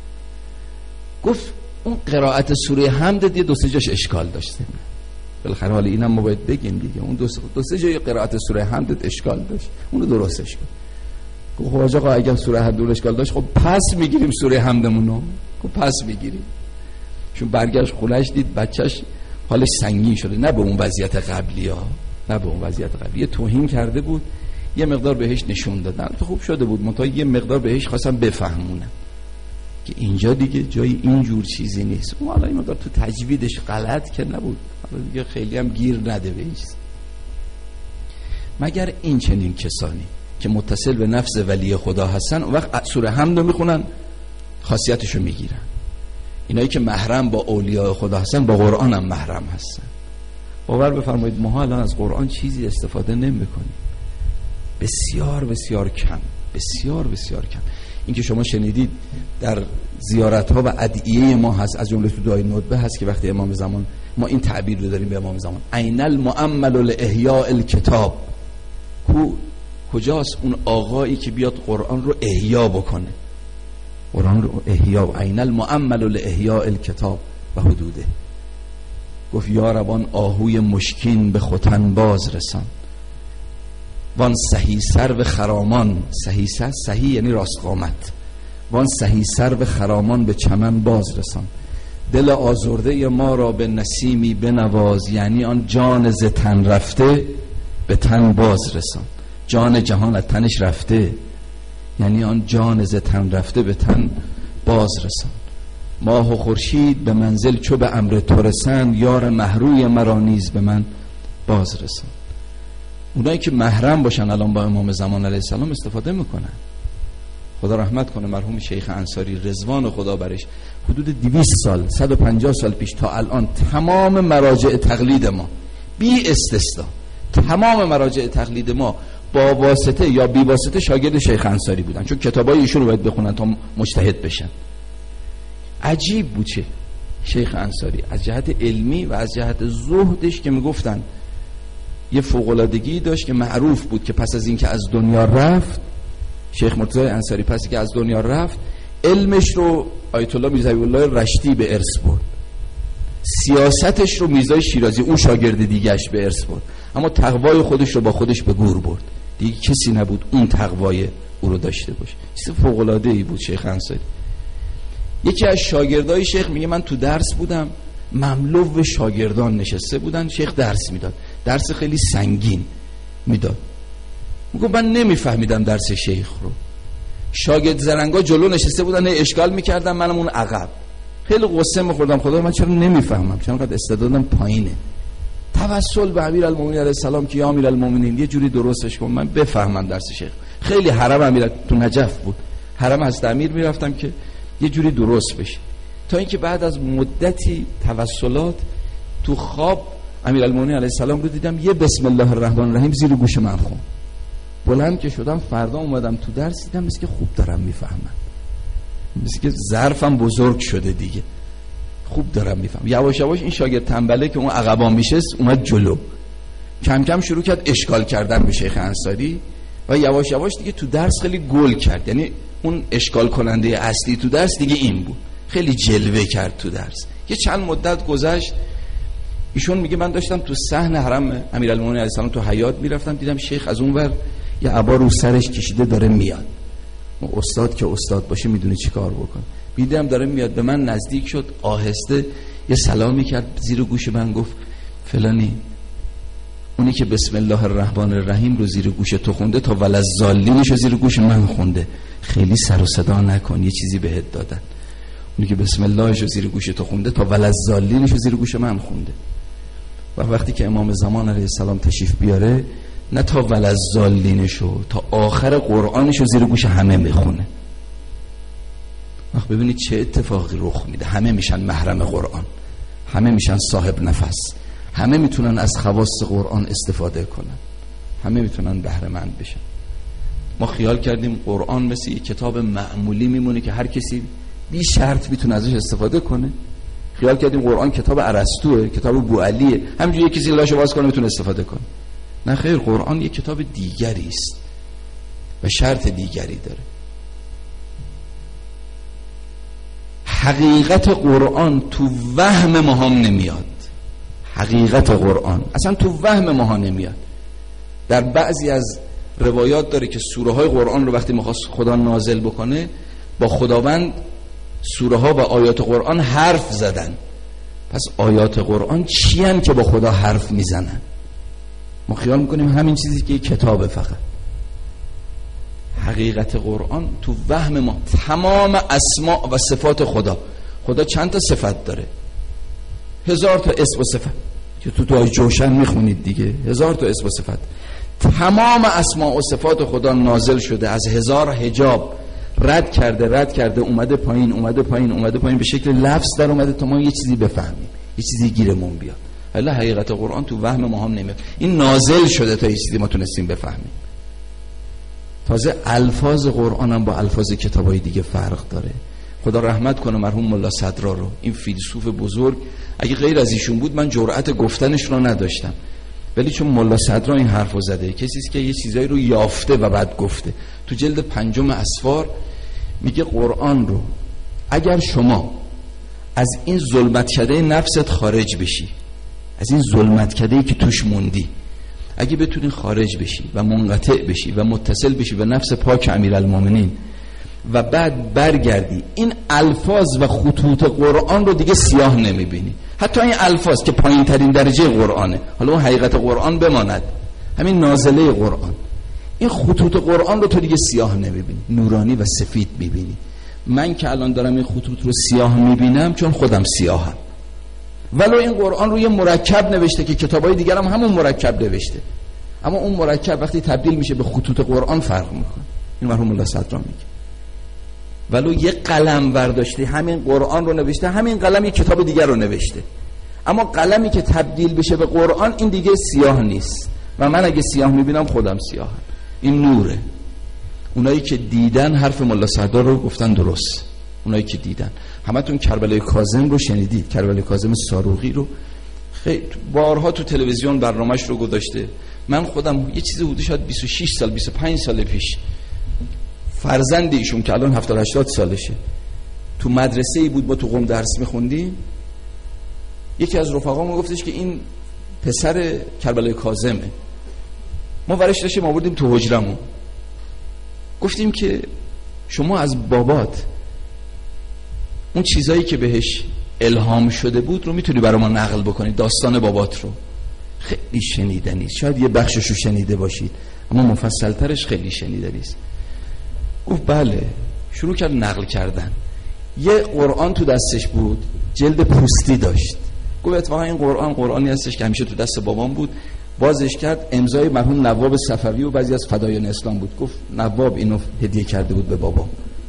گفت اون قرائت سوره حمد دیگه دو سه جاش اشکال داشته. بالاخره حالا اینم ما باید بگیم دیگه، اون دو سه دو سه جای قرائت سوره حمد اشکال داشت، اونو درستش کن. گفت خب آقا اگه سوره حمد اشکال داشت، خب پس میگیریم سوره حمدمونو. گفت پس میگیریم. چون برگشت خونش دید بچهش حالش سنگین شده، نه به اون وضعیت قبلی ها، نه به اون وضعیت قبلی. یه توهین کرده بود، یه مقدار بهش نشون دادن، تو خوب شده بود، منتها یه مقدار بهش خواستم بفهمونم که اینجا دیگه جای اینجور چیزی نیست. اون حالا این مقدار تو تجویدش غلط که نبود، حالا دیگه خیلی هم گیر نده به این چیز. مگر این چنین کسانی که متصل به نفس ولی خدا هستن، اون وقت سوره حمد رو میخونن، خاصیتشو میگیرن. اینایی که محرم با اولیاء خدا هستن، با قرآن هم محرم هستن. باور بفرمایید ما الان از قرآن چیزی استفاده نمیکنیم، بسیار بسیار کم، بسیار بسیار کم. این که شما شنیدید در زیارت ها و ادعیه ما هست، از جمله تو دعای ندبه هست که وقتی امام زمان، ما این تعبیر رو داریم به امام زمان، عین المؤمل لاحیاء الکتاب، کو کجاست اون آقایی که بیاد قرآن رو احیا بکنه، قرآن رو احیا، عین المؤمل لاحیاء الکتاب و حدوده. گفت یا ربان آهوی مشکین به ختن باز رسان، وان صحیح سر و خرامان، صحیح سر صحیح یعنی راست قامت، وان صحیح سر و خرامان به چمن باز رسان، دل آزرده ما را به نسیمی بنواز، یعنی آن جان ز تن رفته به تن باز رسان. جان جهان از تنش رفته، یعنی آن جان ز تن رفته به تن باز رسان. ماه و خورشید به منزل چو به امر تو رسند، یار محروی مرا نیز به من باز رسان. اونایی که محرم باشن الان با امام زمان علیه السلام استفاده میکنن. خدا رحمت کنه مرحوم شیخ انصاری رضوان خدا برش، حدود دویست سال صد و پنجاه سال پیش تا الان تمام مراجع تقلید ما بی استثنا، تمام مراجع تقلید ما با واسطه یا بی واسطه شاگرد شیخ انصاری بودن، چون کتابای ایشون رو باید بخونن تا مجتهد بشن. عجیب بود چه شیخ انصاری از جهت علمی و از جهت زهدش که میگفتن یه فوق‌العادگی داشت که معروف بود که پس از این که از دنیا رفت، شیخ مرتضی انصاری پس که از دنیا رفت، علمش رو آیت الله میرزا الله رشتی به ارث برد، سیاستش رو میرزا شیرازی اون شاگرد دیگه‌اش به ارث برد، اما تقوای خودش رو با خودش به گور برد. دیگه کسی نبود اون تقوای او رو داشته باشه. چیز فوق‌العاده‌ای بود شیخ انصاری. یکی از شاگردای شیخ میگه من تو درس بودم، مملو شاگردان نشسته بودن، شیخ درس میداد، درس خیلی سنگین میداد. میگه من نمیفهمیدم درس شیخ رو، شاگرد زرنگا جلو نشسته بودن اشکال میکردم، منم اون عقب. خیلی قصه می‌خوردم، خدا من چرا نمیفهمم، چرا انقدر استعدادم پایینه. توسل به امیرالمومنین علیه السلام که یا امیرالمومنین یه جوری درستش کن من بفهمم درس شیخ. خیلی حرم امیر تو نجف بود، حرم حضرت امیر میرفتم که یه جوری درست بشه، تا اینکه بعد از مدتی توسلات تو خواب امیرالمومنین علیه السلام رو دیدم یه بسم الله الرحمن الرحیم زیر گوش من خوند. بلند که شدم فردا اومدم تو درس دیدم مثل که خوب دارم میفهمم، مثل که ظرفم بزرگ شده دیگه، خوب دارم میفهمم. یواش یواش این شاگرد تنبله که اون عقبا میشست اومد جلو، کم کم شروع کرد اشکال کردن به شیخ انصاری و یواش یواش دیگه تو درس خیلی گل کرد. یعنی اون اشکال کننده اصلی تو درس دیگه این بود، خیلی جلوه کرد تو درس. یه چند مدت گذشت، ایشون میگه من داشتم تو صحن حرم امیرالمومنین علیه السلام تو حیاط میرفتم، دیدم شیخ از اونور یه عبا رو سرش کشیده داره میاد. اون استاد که استاد باشه میدونه چی کار بکنه. دیدم داره میاد، به من نزدیک شد، آهسته یه سلامی کرد زیر گوش من، گفت فلانی اونی که بسم الله الرحمن الرحیم رو زیر گوش تو خونده تا وللضالینش رو زیر گوش من خونده، خیلی سر و صدا نکن، یه چیزی بهت دادن. اونی که بسم اللهش رو زیر گوش تو خونده تا وللضالینش رو زیر گوش من خونده. و وقتی که امام زمان علیه السلام تشریف بیاره نه تا وللضالینش رو تا آخر قرآنش رو زیر گوش همه میخونه. وقت ببینید چه اتفاقی رخ میده، همه میشن محرم قرآن، همه میشن صاحب نفس، همه میتونن از خواص قرآن استفاده کنن، همه میتونن بهره مند بشن. ما خیال کردیم قرآن مثل یک کتاب معمولی میمونه که هر کسی بی شرط میتونه ازش استفاده کنه. خیال کردیم قرآن کتاب ارسطوئه، کتاب بوعلیه، همینجوری کسی لاشو باز کنه میتونه استفاده کنه. نه خیر، قرآن یک کتاب دیگری است و شرط دیگری داره. حقیقت قرآن تو وهم ما هم نمیاد. حقیقت قرآن اصلا تو وهم ما نمیاد. در بعضی از روایات داره که سوره های قرآن رو وقتی میخواست خدا نازل بکنه با خداوند سوره ها و آیات قرآن حرف زدن. پس آیات قرآن چی هم که با خدا حرف میزنن؟ ما خیال میکنیم همین چیزی که کتابه. فقط حقیقت قرآن تو وهم ما. تمام اسماء و صفات خدا، خدا چند تا صفت داره؟ هزار تا اسم و صفت که تو دعای جوشن میخونید دیگه، هزار تا اسم و صفت. تمام اسماء و صفات خدا نازل شده، از هزار حجاب رد کرده رد کرده اومده پایین اومده پایین اومده پایین به شکل لفظ در اومده تا ما یه چیزی بفهمیم، یه چیزی گیرمون بیاد. ولی حقیقت قرآن تو وهم ما هم نمیاد. این نازل شده تا یه چیزی ما تونستیم بفهمیم. تازه الفاظ قرآن هم با الفاظ کتابای دیگه فرق داره. خدا رحمت کنه مرحوم ملا صدرا رو، این فیلسوف بزرگ. اگه غیر از ایشون بود من جرأت گفتنش رو نداشتم، ولی چون ملا صدرا این حرفو زده، کسی است که یه چیزایی رو یافته و بعد گفته. تو جلد پنجم اسفار میگه قرآن رو اگر شما از این ظلمتکده نفست خارج بشی، از این ظلمتکده‌ای که توش موندی، اگه بتونی خارج بشی و منقطع بشی و متصل بشی به نفس پاک امیرالمومنین و بعد برگردی، این الفاظ و خطوط قرآن رو دیگه سیاه نمیبینی. حتی این الفاظ که پایین ترین درجه قرآنه، حالا اون حقیقت قرآن بماند، همین نازله قرآن، این خطوط قرآن رو تو دیگه سیاه نمیبینی، نورانی و سفید میبینی. من که الان دارم این خطوط رو سیاه میبینم چون خودم سیاهم، ولو این قرآن رو یه مرکب نوشته که کتابای دیگر هم همون مرکب نوشته، اما اون مرکب وقتی تبدیل میشه به خطوط قرآن فرق میکنه. این مرحوم الله صدرا میگه ولو یه قلم برداشته همین قرآن رو نوشته، همین قلم یه کتاب دیگر رو نوشته، اما قلمی که تبدیل بشه به قرآن این دیگه سیاه نیست و من اگه سیاه میبینم خودم سیاهم. این نوره. اونایی که دیدن حرف ملا صدرا رو گفتن درست. اونایی که دیدن، همتون کربلای کاظم رو شنیدید، کربلای کاظم ساروقی رو خیلی بارها تو تلویزیون برنامه‌اش رو گذاشته. من خودم یه چیزی بوده شاید بیست و شش سال بیست و پنج سال پیش، فرزند ایشون که الان هفتاد هشتاد سالشه، تو مدرسه ای بود، ما تو قم درس میخوندیم، یکی از رفقامون گفتش که این پسر کربلای کاظمه. ما ورش داشتیم آوردیم تو حجرمون، گفتیم که شما از بابات اون چیزایی که بهش الهام شده بود رو میتونی برای ما نقل بکنی، داستان بابات رو. خیلی شنیدنی، شاید یه بخشش رو شنیده باشید اما مفصلترش خیلی شنیدنی است. گفت بله. شروع کرد نقل کردن. یه قرآن تو دستش بود، جلد پوستی داشت. گفت اتفاقا این قرآن قرآنی هستش که همیشه تو دست بابام بود. بازش کرد، امضای مرحوم نواب صفوی و بعضی از فدایان اسلام بود. گفت نواب اینو هدیه کرده بود به بابام.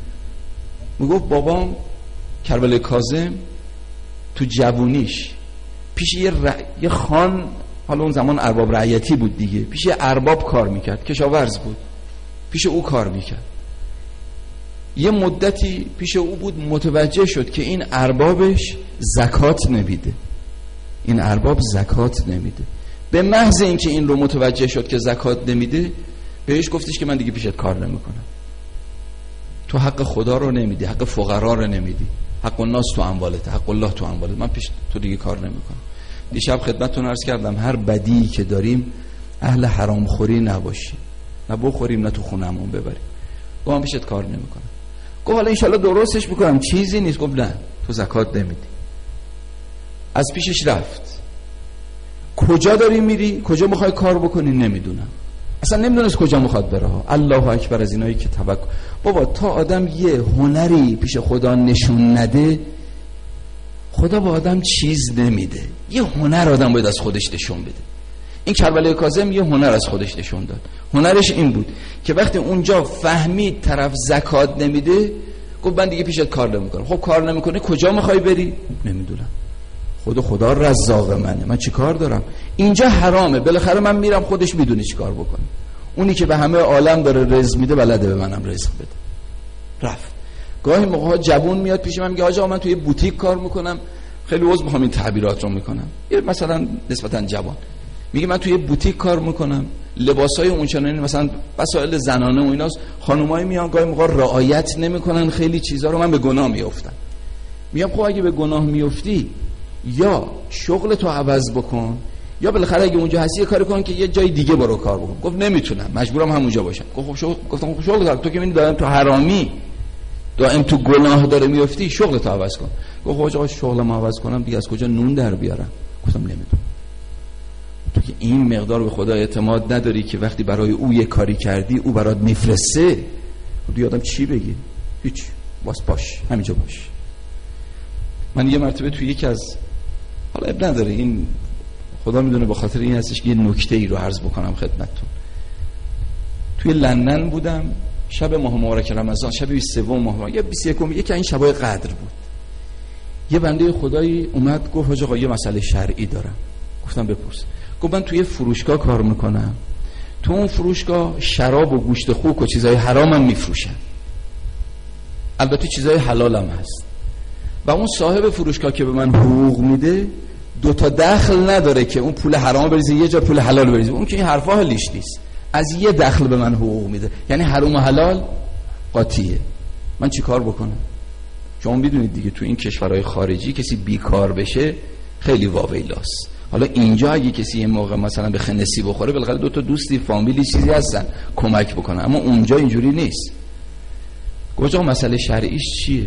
میگفت بابام کربلای کاظم تو جوونیش پیش یه, ر... یه خان، حالا اون زمان ارباب رعیتی بود دیگه، پیش یه ارباب کار میکرد، کشاورز بود، پیش او کار میکرد. یه مدتی پیش او بود، متوجه شد که این اربابش زکات نمیده، این ارباب زکات نمیده. به محض اینکه این رو متوجه شد که زکات نمیده، بهش گفتش که من دیگه پیشت کار نمیکنم، تو حق خدا رو نمیدی، حق فقرا رو نمیدی، حق الناس تو اموالته، حق الله تو اموالته، من پیش تو دیگه کار نمیکنم. دیشب خدمتتون عرض کردم هر بدی که داریم اهل حرام خوری نباشیم، نه بخوریم نه تو خونمون ببریم. گفتم پیشت کار نمیکنم. گفت حالا انشالله درستش میکنم، چیزی نیست. گفت نه تو زکات نمیدی. از پیشش رفت. کجا داری میری؟ کجا میخوای کار بکنی؟ نمیدونم. اصلا نمیدونست کجا میخواد بره. الله اکبر از اینایی که توکل. بابا تا آدم یه هنری پیش خدا نشون نده، خدا با آدم چیز نمیده. یه هنر آدم باید از خودش نشون بده. این کربلای کاظم یه هنر از خودش نشون داد. هنرش این بود که وقتی اونجا فهمید طرف زکات نمیده، گفت من دیگه پیشت کار نمیکنم. خب کار نمیکنه کجا میخوای بری؟ نمیدونم. خود خدا رزاق منه، من چی کار دارم؟ اینجا حرامه، بالاخره من میرم، خودش میدونه چی کار بکنه. اونی که به همه عالم داره رزق میده بلده به منم رزق بده. رفت. گاهی موقع ها جوون میاد پیش من میگه آقا من توی بوتیک کار میکنم، خیلی عذر میخوام این تعبیرات رو میکنم، یه مثلا نسبتا جوان میگه من توی بوتیک کار میکنم، لباسای اونچنانی مثلا وسایل زنانه و ایناست، خانمایی میان گاهی موقع رعایت نمیکنن خیلی چیزا رو، من به گناه میافتم. میگم خب اگه به گناه میافتی یا شغل تو عوض بکن، یا بالاخره اگه اونجا هستی یه کاری کن که یه جای دیگه برو کار بکن. گفت نمیتونم، مجبورم همونجا باشم. گفت خب شغل، گفتم خب شغل کار تو که میبینی دائم تو حرامی، دائم تو گناه داره میافتی، شغل تو عوض کن. گفت خب آقا شغلم عوض کنم دیگه از کجا نون در بیارم؟ گفتم نمیدونم. تو که این مقدار به خدا اعتماد نداری که وقتی برای او یه کاری کردی او برات میفرسته، دیگه آدم چی بگی؟ هیچ، باز باش، همینجا باش. من یه مرتبه توی یکی از، حالا اب نداره این خدا میدونه به خاطر این هستش که یه نکته ای رو عرض بکنم خدمتتون. توی لندن بودم، شب ماه مبارک رمضان، شب بیست و سوم ماه مبارک یا بیست و یکم، یکی این شبای قدر بود. یه بنده خدایی اومد گفت حاج آقا یه مسئله شرعی دارم. گفتم بپرس. گفت من توی فروشگاه کار میکنم، تو اون فروشگاه شراب و گوشت خوک و چیزای حرام هم میفروشن، البته چیزای حلال هم هست، و اون صاحب فروشگاه که به من حقوق میده دو تا دخل نداره که اون پول حرام بریزه یه جا پول حلال بریزه. اون که این حرفا حالیش نیست، از یه دخل به من حقوق میده، یعنی حرام و حلال قاطیه. من چی کار بکنم؟ شما میدونید دیگه تو این کشورهای خارجی کسی بیکار بشه خیلی واویلاست. حالا اینجا اگه کسی یه موقع مثلا به خنسی بخوره بالاخره دو تا دوستی فامیلی چیزی هستن کمک بکنن، اما اونجا اینجوری نیست. گفتم مسئله شرعیش چیه؟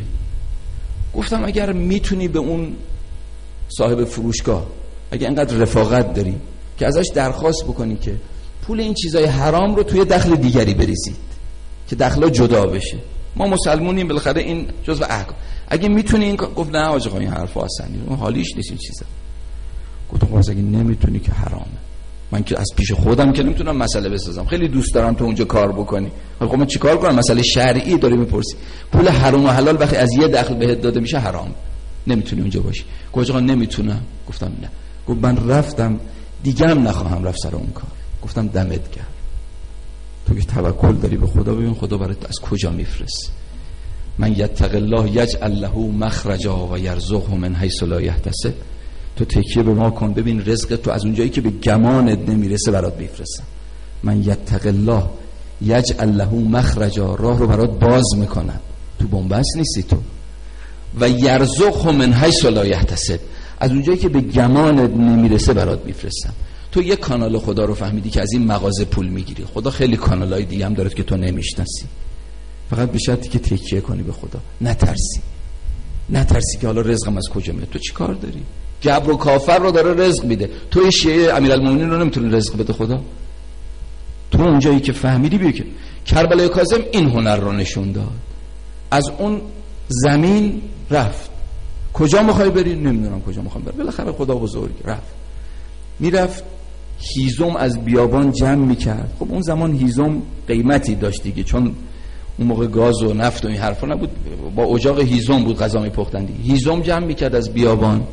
گفتم اگر میتونی به اون صاحب فروشگاه، اگه انقدر رفاقت داری که ازش درخواست بکنی که پول این چیزای حرام رو توی دخل دیگری بریزید که دخلا جدا بشه، ما مسلمونیم بالاخره این جزء احکام، اگه میتونی این. گفت نه آقا این حرفا اصلا اون حالیش نیست این چیزا. گفتم خب اگه نمیتونی که حرامه، من که از پیش خودم که نمیتونم مسئله بسازم، خیلی دوست دارم تو اونجا کار بکنی. خب من چیکار کنم؟ مسئله شرعی داری میپرسی، پول حرام و حلال وقتی از یه دخل بهت داده میشه حرام، نمیتونی اونجا باشی. گفت آقا نمیتونم. گفتم نه. گفت من رفتم دیگه هم نخواهم رفت سر اون کار. گفتم دمت گرم، تو که توکل داری به خدا، ببین خدا برات از کجا میفرست. من یتق الله یجعل له مخرجا و یرزقه من حیث لا یحتسب. تو تکیه به ما کن، ببین رزق تو از اونجایی که به گمانت نمیرسه برات میفرستم. من یتق الله یجعل له مخرجا، راه رو برات باز میکنم، تو بنبست نیستی تو. و یرزقه من حیث لا یحتسب، از اونجایی که به گمانت نمیرسه برات میفرستم. تو یک کانال خدا رو فهمیدی که از این مغازه پول میگیری، خدا خیلی کانالای دیگه هم داره که تو نمیشناسی. فقط به شرطی که تکیه کنی به خدا، نترسی. نترسی که حالا رزقم از کجا میاد. تو چی کار داری؟ جبر و کافر رو داره رزق میده، تو شیعه امیرالمومنین رو نمیتونی رزق بده خدا؟ تو اونجایی که فهمیدی بیا که کربلای کاظم این هنر رو نشون داد. از اون زمین رفت. کجا میخوای بری؟ نمیدونم کجا میخوام برم. بالاخره خدا بزرگ رفت. میرفت هیزم از بیابان جمع میکرد. خب اون زمان هیزم قیمتی داشت دیگه، چون اون موقع گاز و نفت و این حرفا نبود، با اجاق هیزم بود غذا میپختن. هیزم جمع میکرد از بیابان،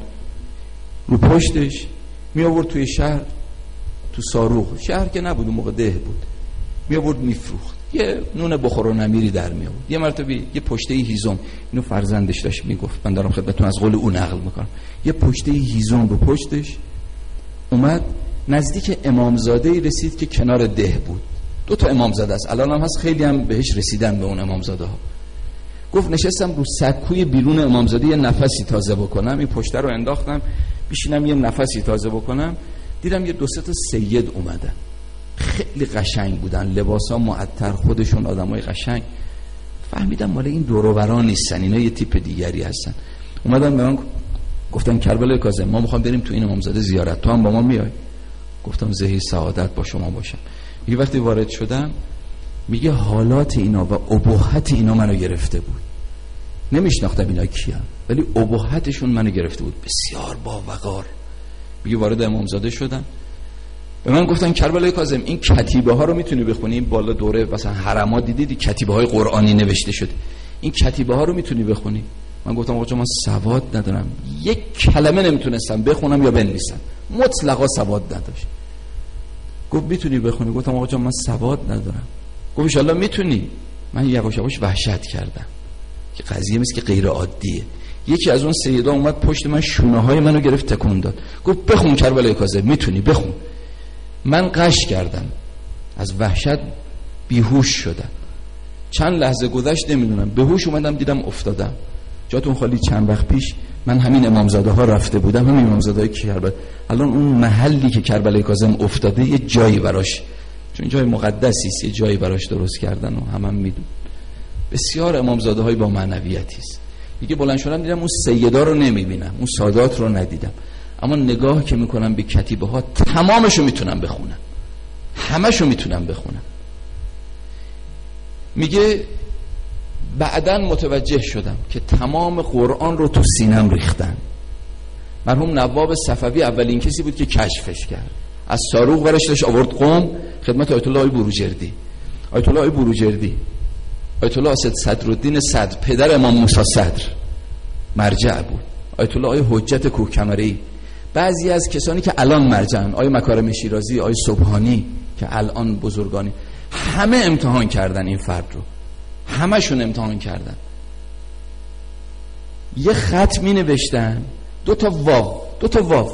رو پشتش می آورد توی شهر، تو ساروغ، شهر که نبود اون موقع، ده بود، می آورد میفروخت. یه نون بخور و نمیری در می آورد. یه مرتبه یه پشته هیزم، اینو فرزندش داشت میگفت، من دارم خدمتتون از قول او نقل میکنم، یه پشته هیزم رو پشتش اومد نزدیک امامزاده رسید که کنار ده بود. دو تا امامزاده است، الان هم هست، خیلی هم بهش رسیدن به اون امامزاده ها. گفت نشستم رو سکوی بیرون امامزاده یه نفسی تازه بکنم، این پشته رو انداختم بشینم یه نفسی تازه بکنم. دیدم یه دو سه تا سید اومدن، خیلی قشنگ بودن، لباسا معطر، خودشون آدمای قشنگ. فهمیدم مال این دور و برا نیستن، اینا یه تیپ دیگری هستن. اومدن به من گفتن کربلای کاظم ما میخوام بریم تو این امامزاده زیارت، تو هم با ما میای؟ گفتم زهی سعادت با شما باشم. یه وقتی وارد شدم میگه حالات اینا و ابهت اینا منو گرفته بود. نمیشناختم اینا کیان، ولی ابهتشون منو گرفته بود، بسیار با وقار. میگه وارد امامزاده شدم، به من گفتن کربلای کاظم این کتیبه ها رو میتونی بخونی؟ این بالا دوره مثلا حرما دیدید کتیبه های قرآنی نوشته شده، این کتیبه ها رو میتونی بخونی؟ من گفتم آقا من سواد ندارم، یک کلمه نمیتونستم بخونم یا بنویسم، مطلقا سواد نداشت. گفت میتونی بخونی؟ گفتم آقا من سواد ندارم. گفت ان شاءالله میتونی. من یواش یواش وحشت کردم که قضیه مثل که غیر عادیه. یکی از اون سیدا اومد پشت من شونه های منو گرفت تکون داد، گفت بخون کربلای کاظم، میتونی بخون. من قش کردم، از وحشت بیهوش شدم. چند لحظه گذشت نمیدونم، به هوش اومدم دیدم افتادم. جاتون خالی، چند وقت پیش من همین امامزاده ها رفته بودم، همین امامزاده های کربلا. الان اون محلی که کربلای کاظم افتاده یه جایی براش، چون جای مقدسی است، یه جایی براش درست کردن و همون هم میدون. بسیار امامزاده های با معنویتی است. میگه بلند شدم دیدم اون سیدا رو نمیبینم، اون سادات رو ندیدم، اما نگاه که میکنم به کتیبه ها تمامشو میتونم بخونم، همشو میتونم بخونم. میگه بعداً متوجه شدم که تمام قرآن رو تو سینم ریختن. مرحوم نواب صفوی اولین کسی بود که کشفش کرد. از ساروغ ورش داشت آورد قم خدمت آیت الله بروجردی. آیت الله بروجردی، آیت الله اسد صدرالدین صدر، پدر امام موسی صدر مرجع بود. آیت الله حجت کوهکمری، بعضی از کسانی که الان مرجعن، آیه مکارم شیرازی، آیه سبحانی که الان بزرگانی، همه امتحان کردن این فرد رو، همشون امتحان کردن. یه خط می نوشتن، دو تا واو، دو تا واو.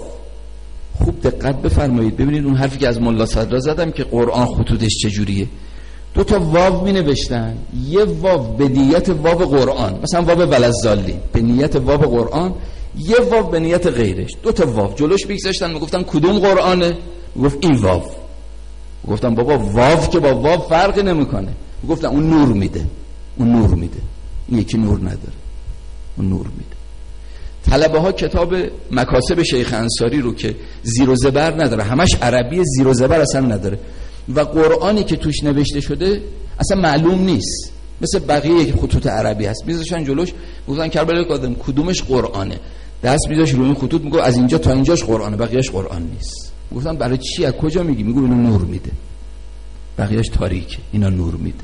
خوب دقت بفرمایید ببینید اون حرفی که از ملا صدرا زدم که قرآن خطوطش چجوریه. دو تا واو می نوشتن، یه واو به نیت واو قرآن، مثلا واو ولزالین به نیت واو قرآن، یه واو به نیت غیرش. دو تا واو جلوش بگذاشتن، میگفتن کدوم قرآنه؟ میگفت این واو. گفتم بابا واو که با واو فرقی نمیکنه. گفتن اون نور میده، اون نور میده، این یکی نور نداره، اون نور میده. طلبه ها کتاب مکاسب شیخ انصاری رو که زیر و زبر نداره، همش عربی، زیر و زبر اصلا نداره، و قرآنی که توش نوشته شده اصلا معلوم نیست، مثل بقیه خطوط عربی هست. میذاشتن جلوش، گفتن کربلای کاظم کدومش قرآنه؟ دست میذاش روی این خطوط، میگه از اینجا تا اینجاش قرآنه، بقیه‌اش قرآن نیست. گفتن برای چی، از کجا میگی؟ میگه اینا نور میده، بقیه‌اش تاریکه، اینا نور میده.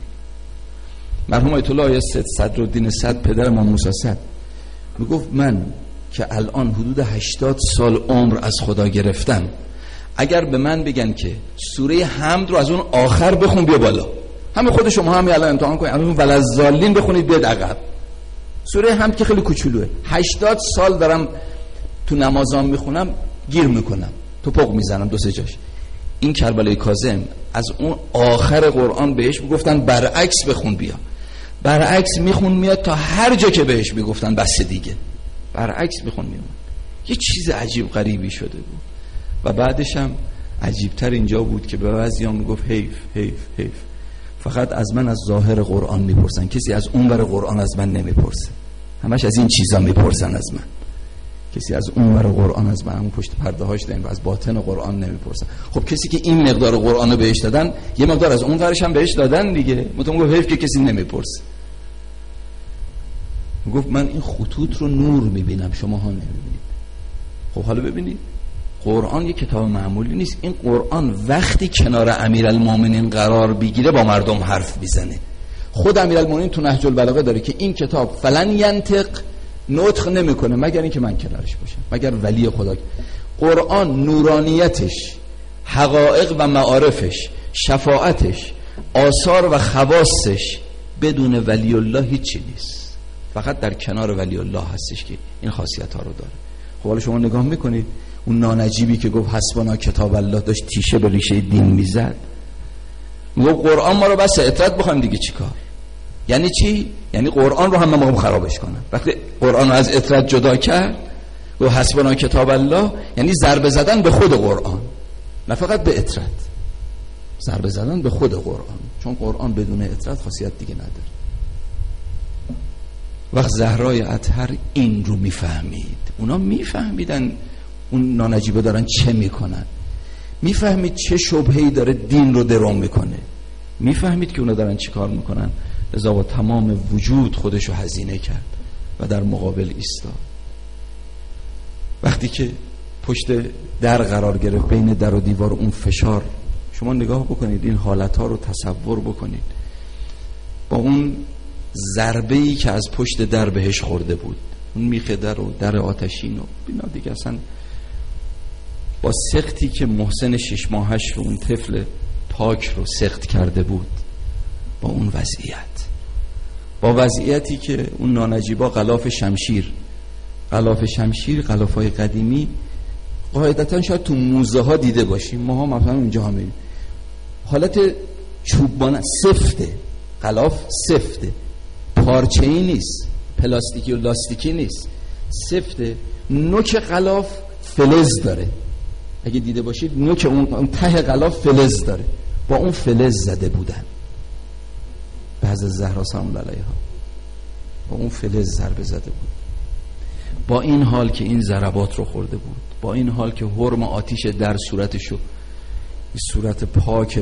مرحوم آیت الله صدرالدین صدر، پدر امام موسی صدر، میگفت من که الان حدود هشتاد سال عمر از خدا گرفتم، اگر به من بگن که سوره حمد رو از اون آخر بخون بیا بالا، همه خود شما همین الان امتحان کنید، الان ولزالین بخونید بیاد عقب. سوره حمد که خیلی کوچولوئه، هشتاد سال دارم تو نمازام میخونم، گیر میکنم، توپق میزنم دو سه جاش. این کربلای کاظم از اون آخر قرآن بهش میگفتن برعکس بخون بیا، برعکس میخون میاد تا هر جا که بهش میگفتن بس دیگه برعکس میخون میاد. یه چیز عجیب غریبی شده بود. و بعدش هم عجیبتر اینجا بود که به بعضی‌ها میگفت حیف حیف حیف، فقط از من از ظاهر قرآن میپرسن، کسی از اونور قرآن از من نمیپرسه، همش از این چیزا میپرسن از من، کسی از اونور قرآن از من، همون پشت پرده هاش داریم و از باطن قرآن نمیپرسن. خب کسی که این مقدار قرآن رو بهش دادن، یه مقدار از اون ورش هم بهش دادن دیگه، مطمئن گفت حیف که کسی نمیپرسه. گفت من این خطوط رو نور میبینم شما ها نمیبینید. خب حالا ببینید قرآن یک کتاب معمولی نیست. این قرآن وقتی کنار امیرالمومنین قرار بگیره با مردم حرف میزنه. خود امیرالمومنین تو نهج البلاغه داره که این کتاب فلن ینطق، نطق نمیکنه مگر اینکه من کنارش باشم، مگر ولی خدا. قرآن نورانیتش، حقایق و معارفش، شفاعتش، آثار و خواصش بدون ولی الله هیچی نیست. فقط در کنار ولی الله هستش که این خاصیت ها رو داره. خب حالا شما نگاه میکنید اون نانجیبی که گفت حسبنا کتاب الله داشت تیشه به ریشه دین میزد، میگه قرآن ما رو بس اطاعت بخوایم دیگه چیکار؟ یعنی چی؟ یعنی قرآن رو هم ما هم خرابش کنن. وقتی قرآن رو از اطاعت جدا کرد و حسبنا کتاب الله، یعنی ضربه زدن به خود قرآن، نه فقط به اطاعت، ضربه زدن به خود قرآن، چون قرآن بدون اطاعت خاصیت دیگه نداره. وقت زهرای اطهر این رو میفهمید، اونا میفهمیدن اون نانجیبه دارن چه میکنن، میفهمید چه شبهه‌ای داره دین رو درام میکنه، میفهمید که اونا دارن چی کار میکنن، لذا با تمام وجود خودشو هزینه کرد و در مقابل ایستاد. وقتی که پشت در قرار گرفت، بین در و دیوار، اون فشار، شما نگاه بکنید این حالتها رو تصور بکنید، با اون ضربه‌ای که از پشت در بهش خورده بود، اون میخ در و در آتشین و بینا دیگه، اصلا با سختی که محسن شش ماهش رو، اون طفل پاک رو سخت کرده بود، با اون وضعیت، با وضعیتی که اون نانجیبا غلاف شمشیر، غلاف شمشیر غلافای قدیمی قاعدتا شاید تو موزه ها دیده باشیم، ما ها مثلا اونجا هم میبینیم حالت چوبان سفته، غلاف سفته، پارچه‌ای نیست، پلاستیکی و لاستیکی نیست، سفته. نوک غلاف فلز داره، اگه دیده باشید نوک اون, اون ته غلاف فلز داره، با اون فلز زده بودن به حضرت زهرا سلام الله علیها، با اون فلز ضربه زده بود. با این حال که این ضربات رو خورده بود، با این حال که حرم آتیش در صورتشو، این صورت پاک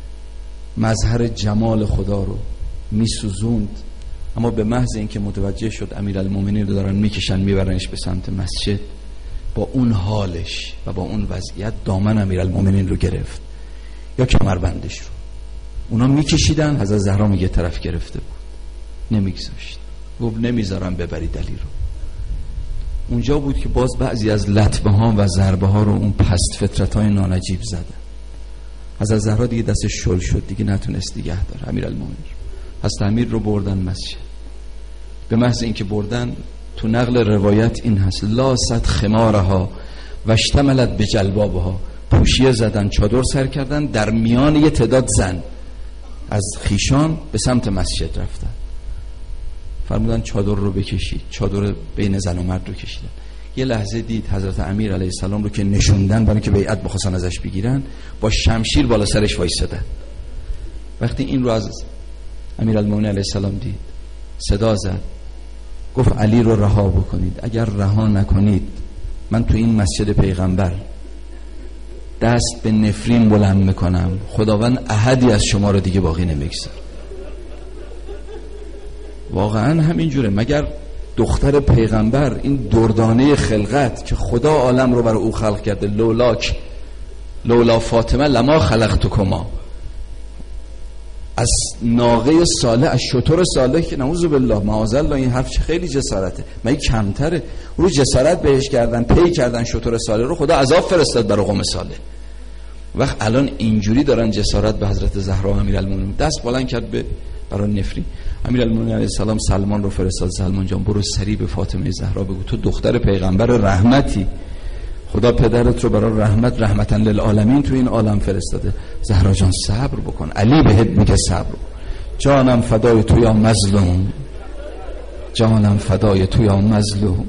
مظهر جمال خدا رو میسوزوند، اما به محض اینکه متوجه شد امیرالمومنین رو دارن میکشن میبرنش به سمت مسجد، با اون حالش و با اون وضعیت دامن امیرالمومنین رو گرفت یا کمربندش رو. اونا میکشیدن، حضرت زهرا میگه طرف گرفته بود، نمیگذاشت، گفت نمیذارم ببرید علی رو. اونجا بود که باز بعضی از لطمه ها و ضربه ها رو اون پست فطرت های نانجیب زدن. حضرت زهرا دیگه دستش شل شد، دیگه نتونست نگه داره امیرالمومنین. حضرت امیر رو بردن مسجد. به محض اینکه بردن، تو نقل روایت این هست لاست خمارها و اشتملت به جلبابها، پوشیه زدن، چادر سر کردن، در میان یه تعداد زن از خیشان به سمت مسجد رفتن. فرمودن چادر رو بکشید، چادر بین زن و مرد رو کشیدن. یه لحظه دید حضرت امیر علیه السلام رو که نشوندن برای که بیعت بخواستن ازش بگیرن، با شمشیر بالا سرش وایسادن. وقتی این رو از امیرالمومنین علیه السلام دید، صدا زد، گفت علی رو رها بکنید، اگر رها نکنید من تو این مسجد پیغمبر دست به نفرین بلند میکنم، خداوند احدی از شما رو دیگه باقی نمیگذاره. واقعا همین جوره. مگر دختر پیغمبر، این دردانه خلقت که خدا عالم رو برای او خلق کرده، لولاک لولا فاطمه لما خلقتکما، از ناقه صالح، از شتر صالح که نعوذ بالله معاذالله، این حرف خیلی جسارته، مگه کمتره؟ رو جسارت بهش کردن، پی کردن شتر صالح رو، خدا عذاب فرستاد برای قوم صالح. وقت الان اینجوری دارن جسارت به حضرت زهرا و امیرالمومنین، دست بلند کرد به برای نفرین. امیرالمومنین علیه السلام سلمان رو فرستاد، سلمان جان برو سریع به فاطمه زهرا بگو تو دختر پیغمبر رحمتی، خدا پدرت رو برای رحمت، رحمتا للعالمین تو این عالم فرستاده. زهرا جان صبر بکن، علی بهت میگه صبر. جانم فدای تو یا مظلوم، جانم فدای تو یا مظلوم.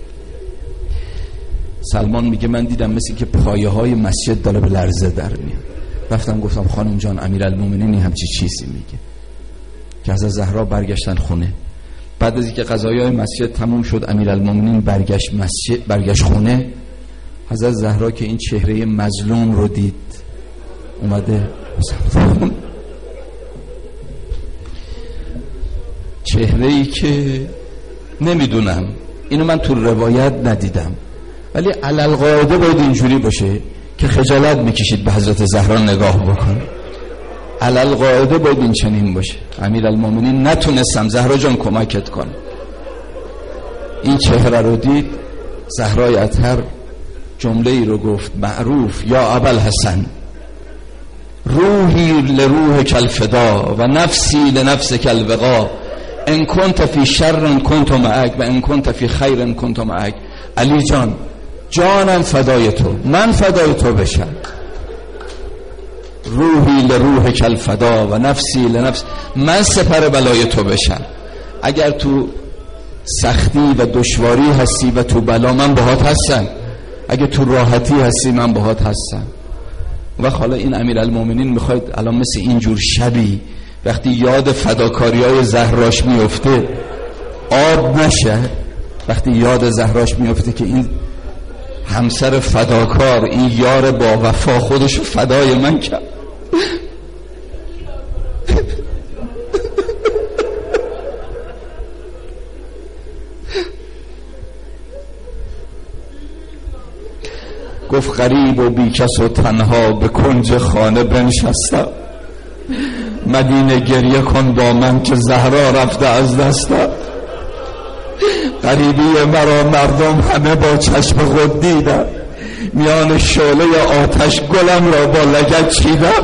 سلمان میگه من دیدم مثل که پایه های مسجد داره به لرزه در میاد. رفتم گفتم خانم جان امیرالمومنین همچی چیزی میگه. که حضرت زهرا برگشتن خونه. بعد از اینکه قضایای مسجد تموم شد، امیرالمومنین برگشت مسجد، برگشت خونه. حضرت زهرا که این چهره مظلوم رو دید، اومده چهره‌ای که نمیدونم، اینو من تو روایت ندیدم، ولی علل قاعده باید اینجوری باشه که خجالت میکشید به حضرت زهرا نگاه بکن. علل قاعده باید این چنین باشه. امیرالمومنین نتونستم زهرا جان کمکت کن. این چهره رو دید، زهرای اطهر جمله ای رو گفت معروف: یا ابوالحسن روحی لروح کالفدا و نفسی لنفس کالوقا، ان کنت فی شر کنت معک و ان کنت فی خیر کنت معک. علی جان، جانم فدای تو، من فدای تو بشم. روحی لروح کالفدا و نفسی لنفس، من سپر بلای تو بشم. اگر تو سختی و دشواری هستی و تو بلا، من باهات هستم. اگه تو راحتی هستی، من باهات هستم. و حالا این امیرالمومنین میخواید الان مثل اینجور شبی وقتی یاد فداکاری های زهراش میفته آب نشه؟ وقتی یاد زهراش میفته که این همسر فداکار، این یار با وفا خودشو فدای من کرد. گفت غریب و بیکس و تنها به کنج خانه بنشستم، مدینه گریه کن با من که زهرا رفته از دستم. غریبی مرا مردم همه با چشم خود دیدن، میان شعله آتش گلم را با لگد چیدم.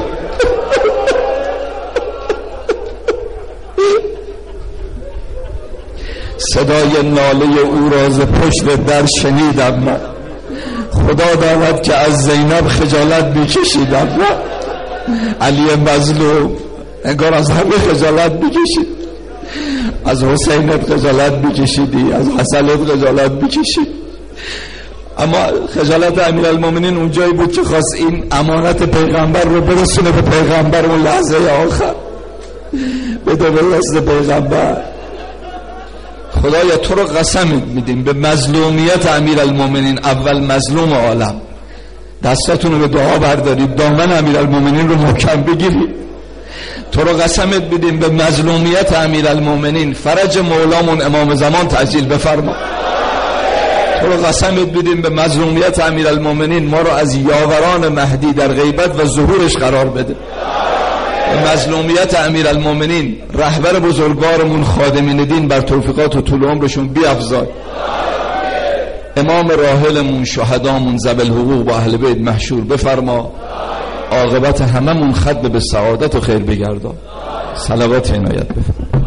صدای ناله او را ز پشت در شنیدم من، خدا داند که از زینب خجالت میکشیدم. علی مظلوم انگار از همه خجالت میکشید، از حسینت خجالت میکشیدی، از حسنت خجالت میکشید، اما خجالت امیرالمومنین اونجایی بود که خواست این امانت پیغمبر رو برسونه به پیغمبر اون لحظه آخر، بده به دست پیغمبر. خدایا تو رو قسمت میدیم به مظلومیت امیرالمومنین، اول مظلوم عالم، دستتون رو به دعا بردارید، دامن امیرالمومنین رو محکم بگیرید. تو رو قسمت میدیم به مظلومیت امیرالمومنین، فرج مولامون امام زمان تعجیل بفرما. تو رو قسمت میدیم به مظلومیت امیرالمومنین، ما رو از یاوران مهدی در غیبت و ظهورش قرار بده. مظلومیت امیرالمومنین، رهبر بزرگوارمون خادمین دین، بر توفیقات و طول عمرشون بیفزای. امام راحلمون، شهدامون، ذوی الحقوق با اهل بیت محشور بفرما. عاقبت هممون ختم به سعادت و خیر بگردان. صلوات عنایت بفرما.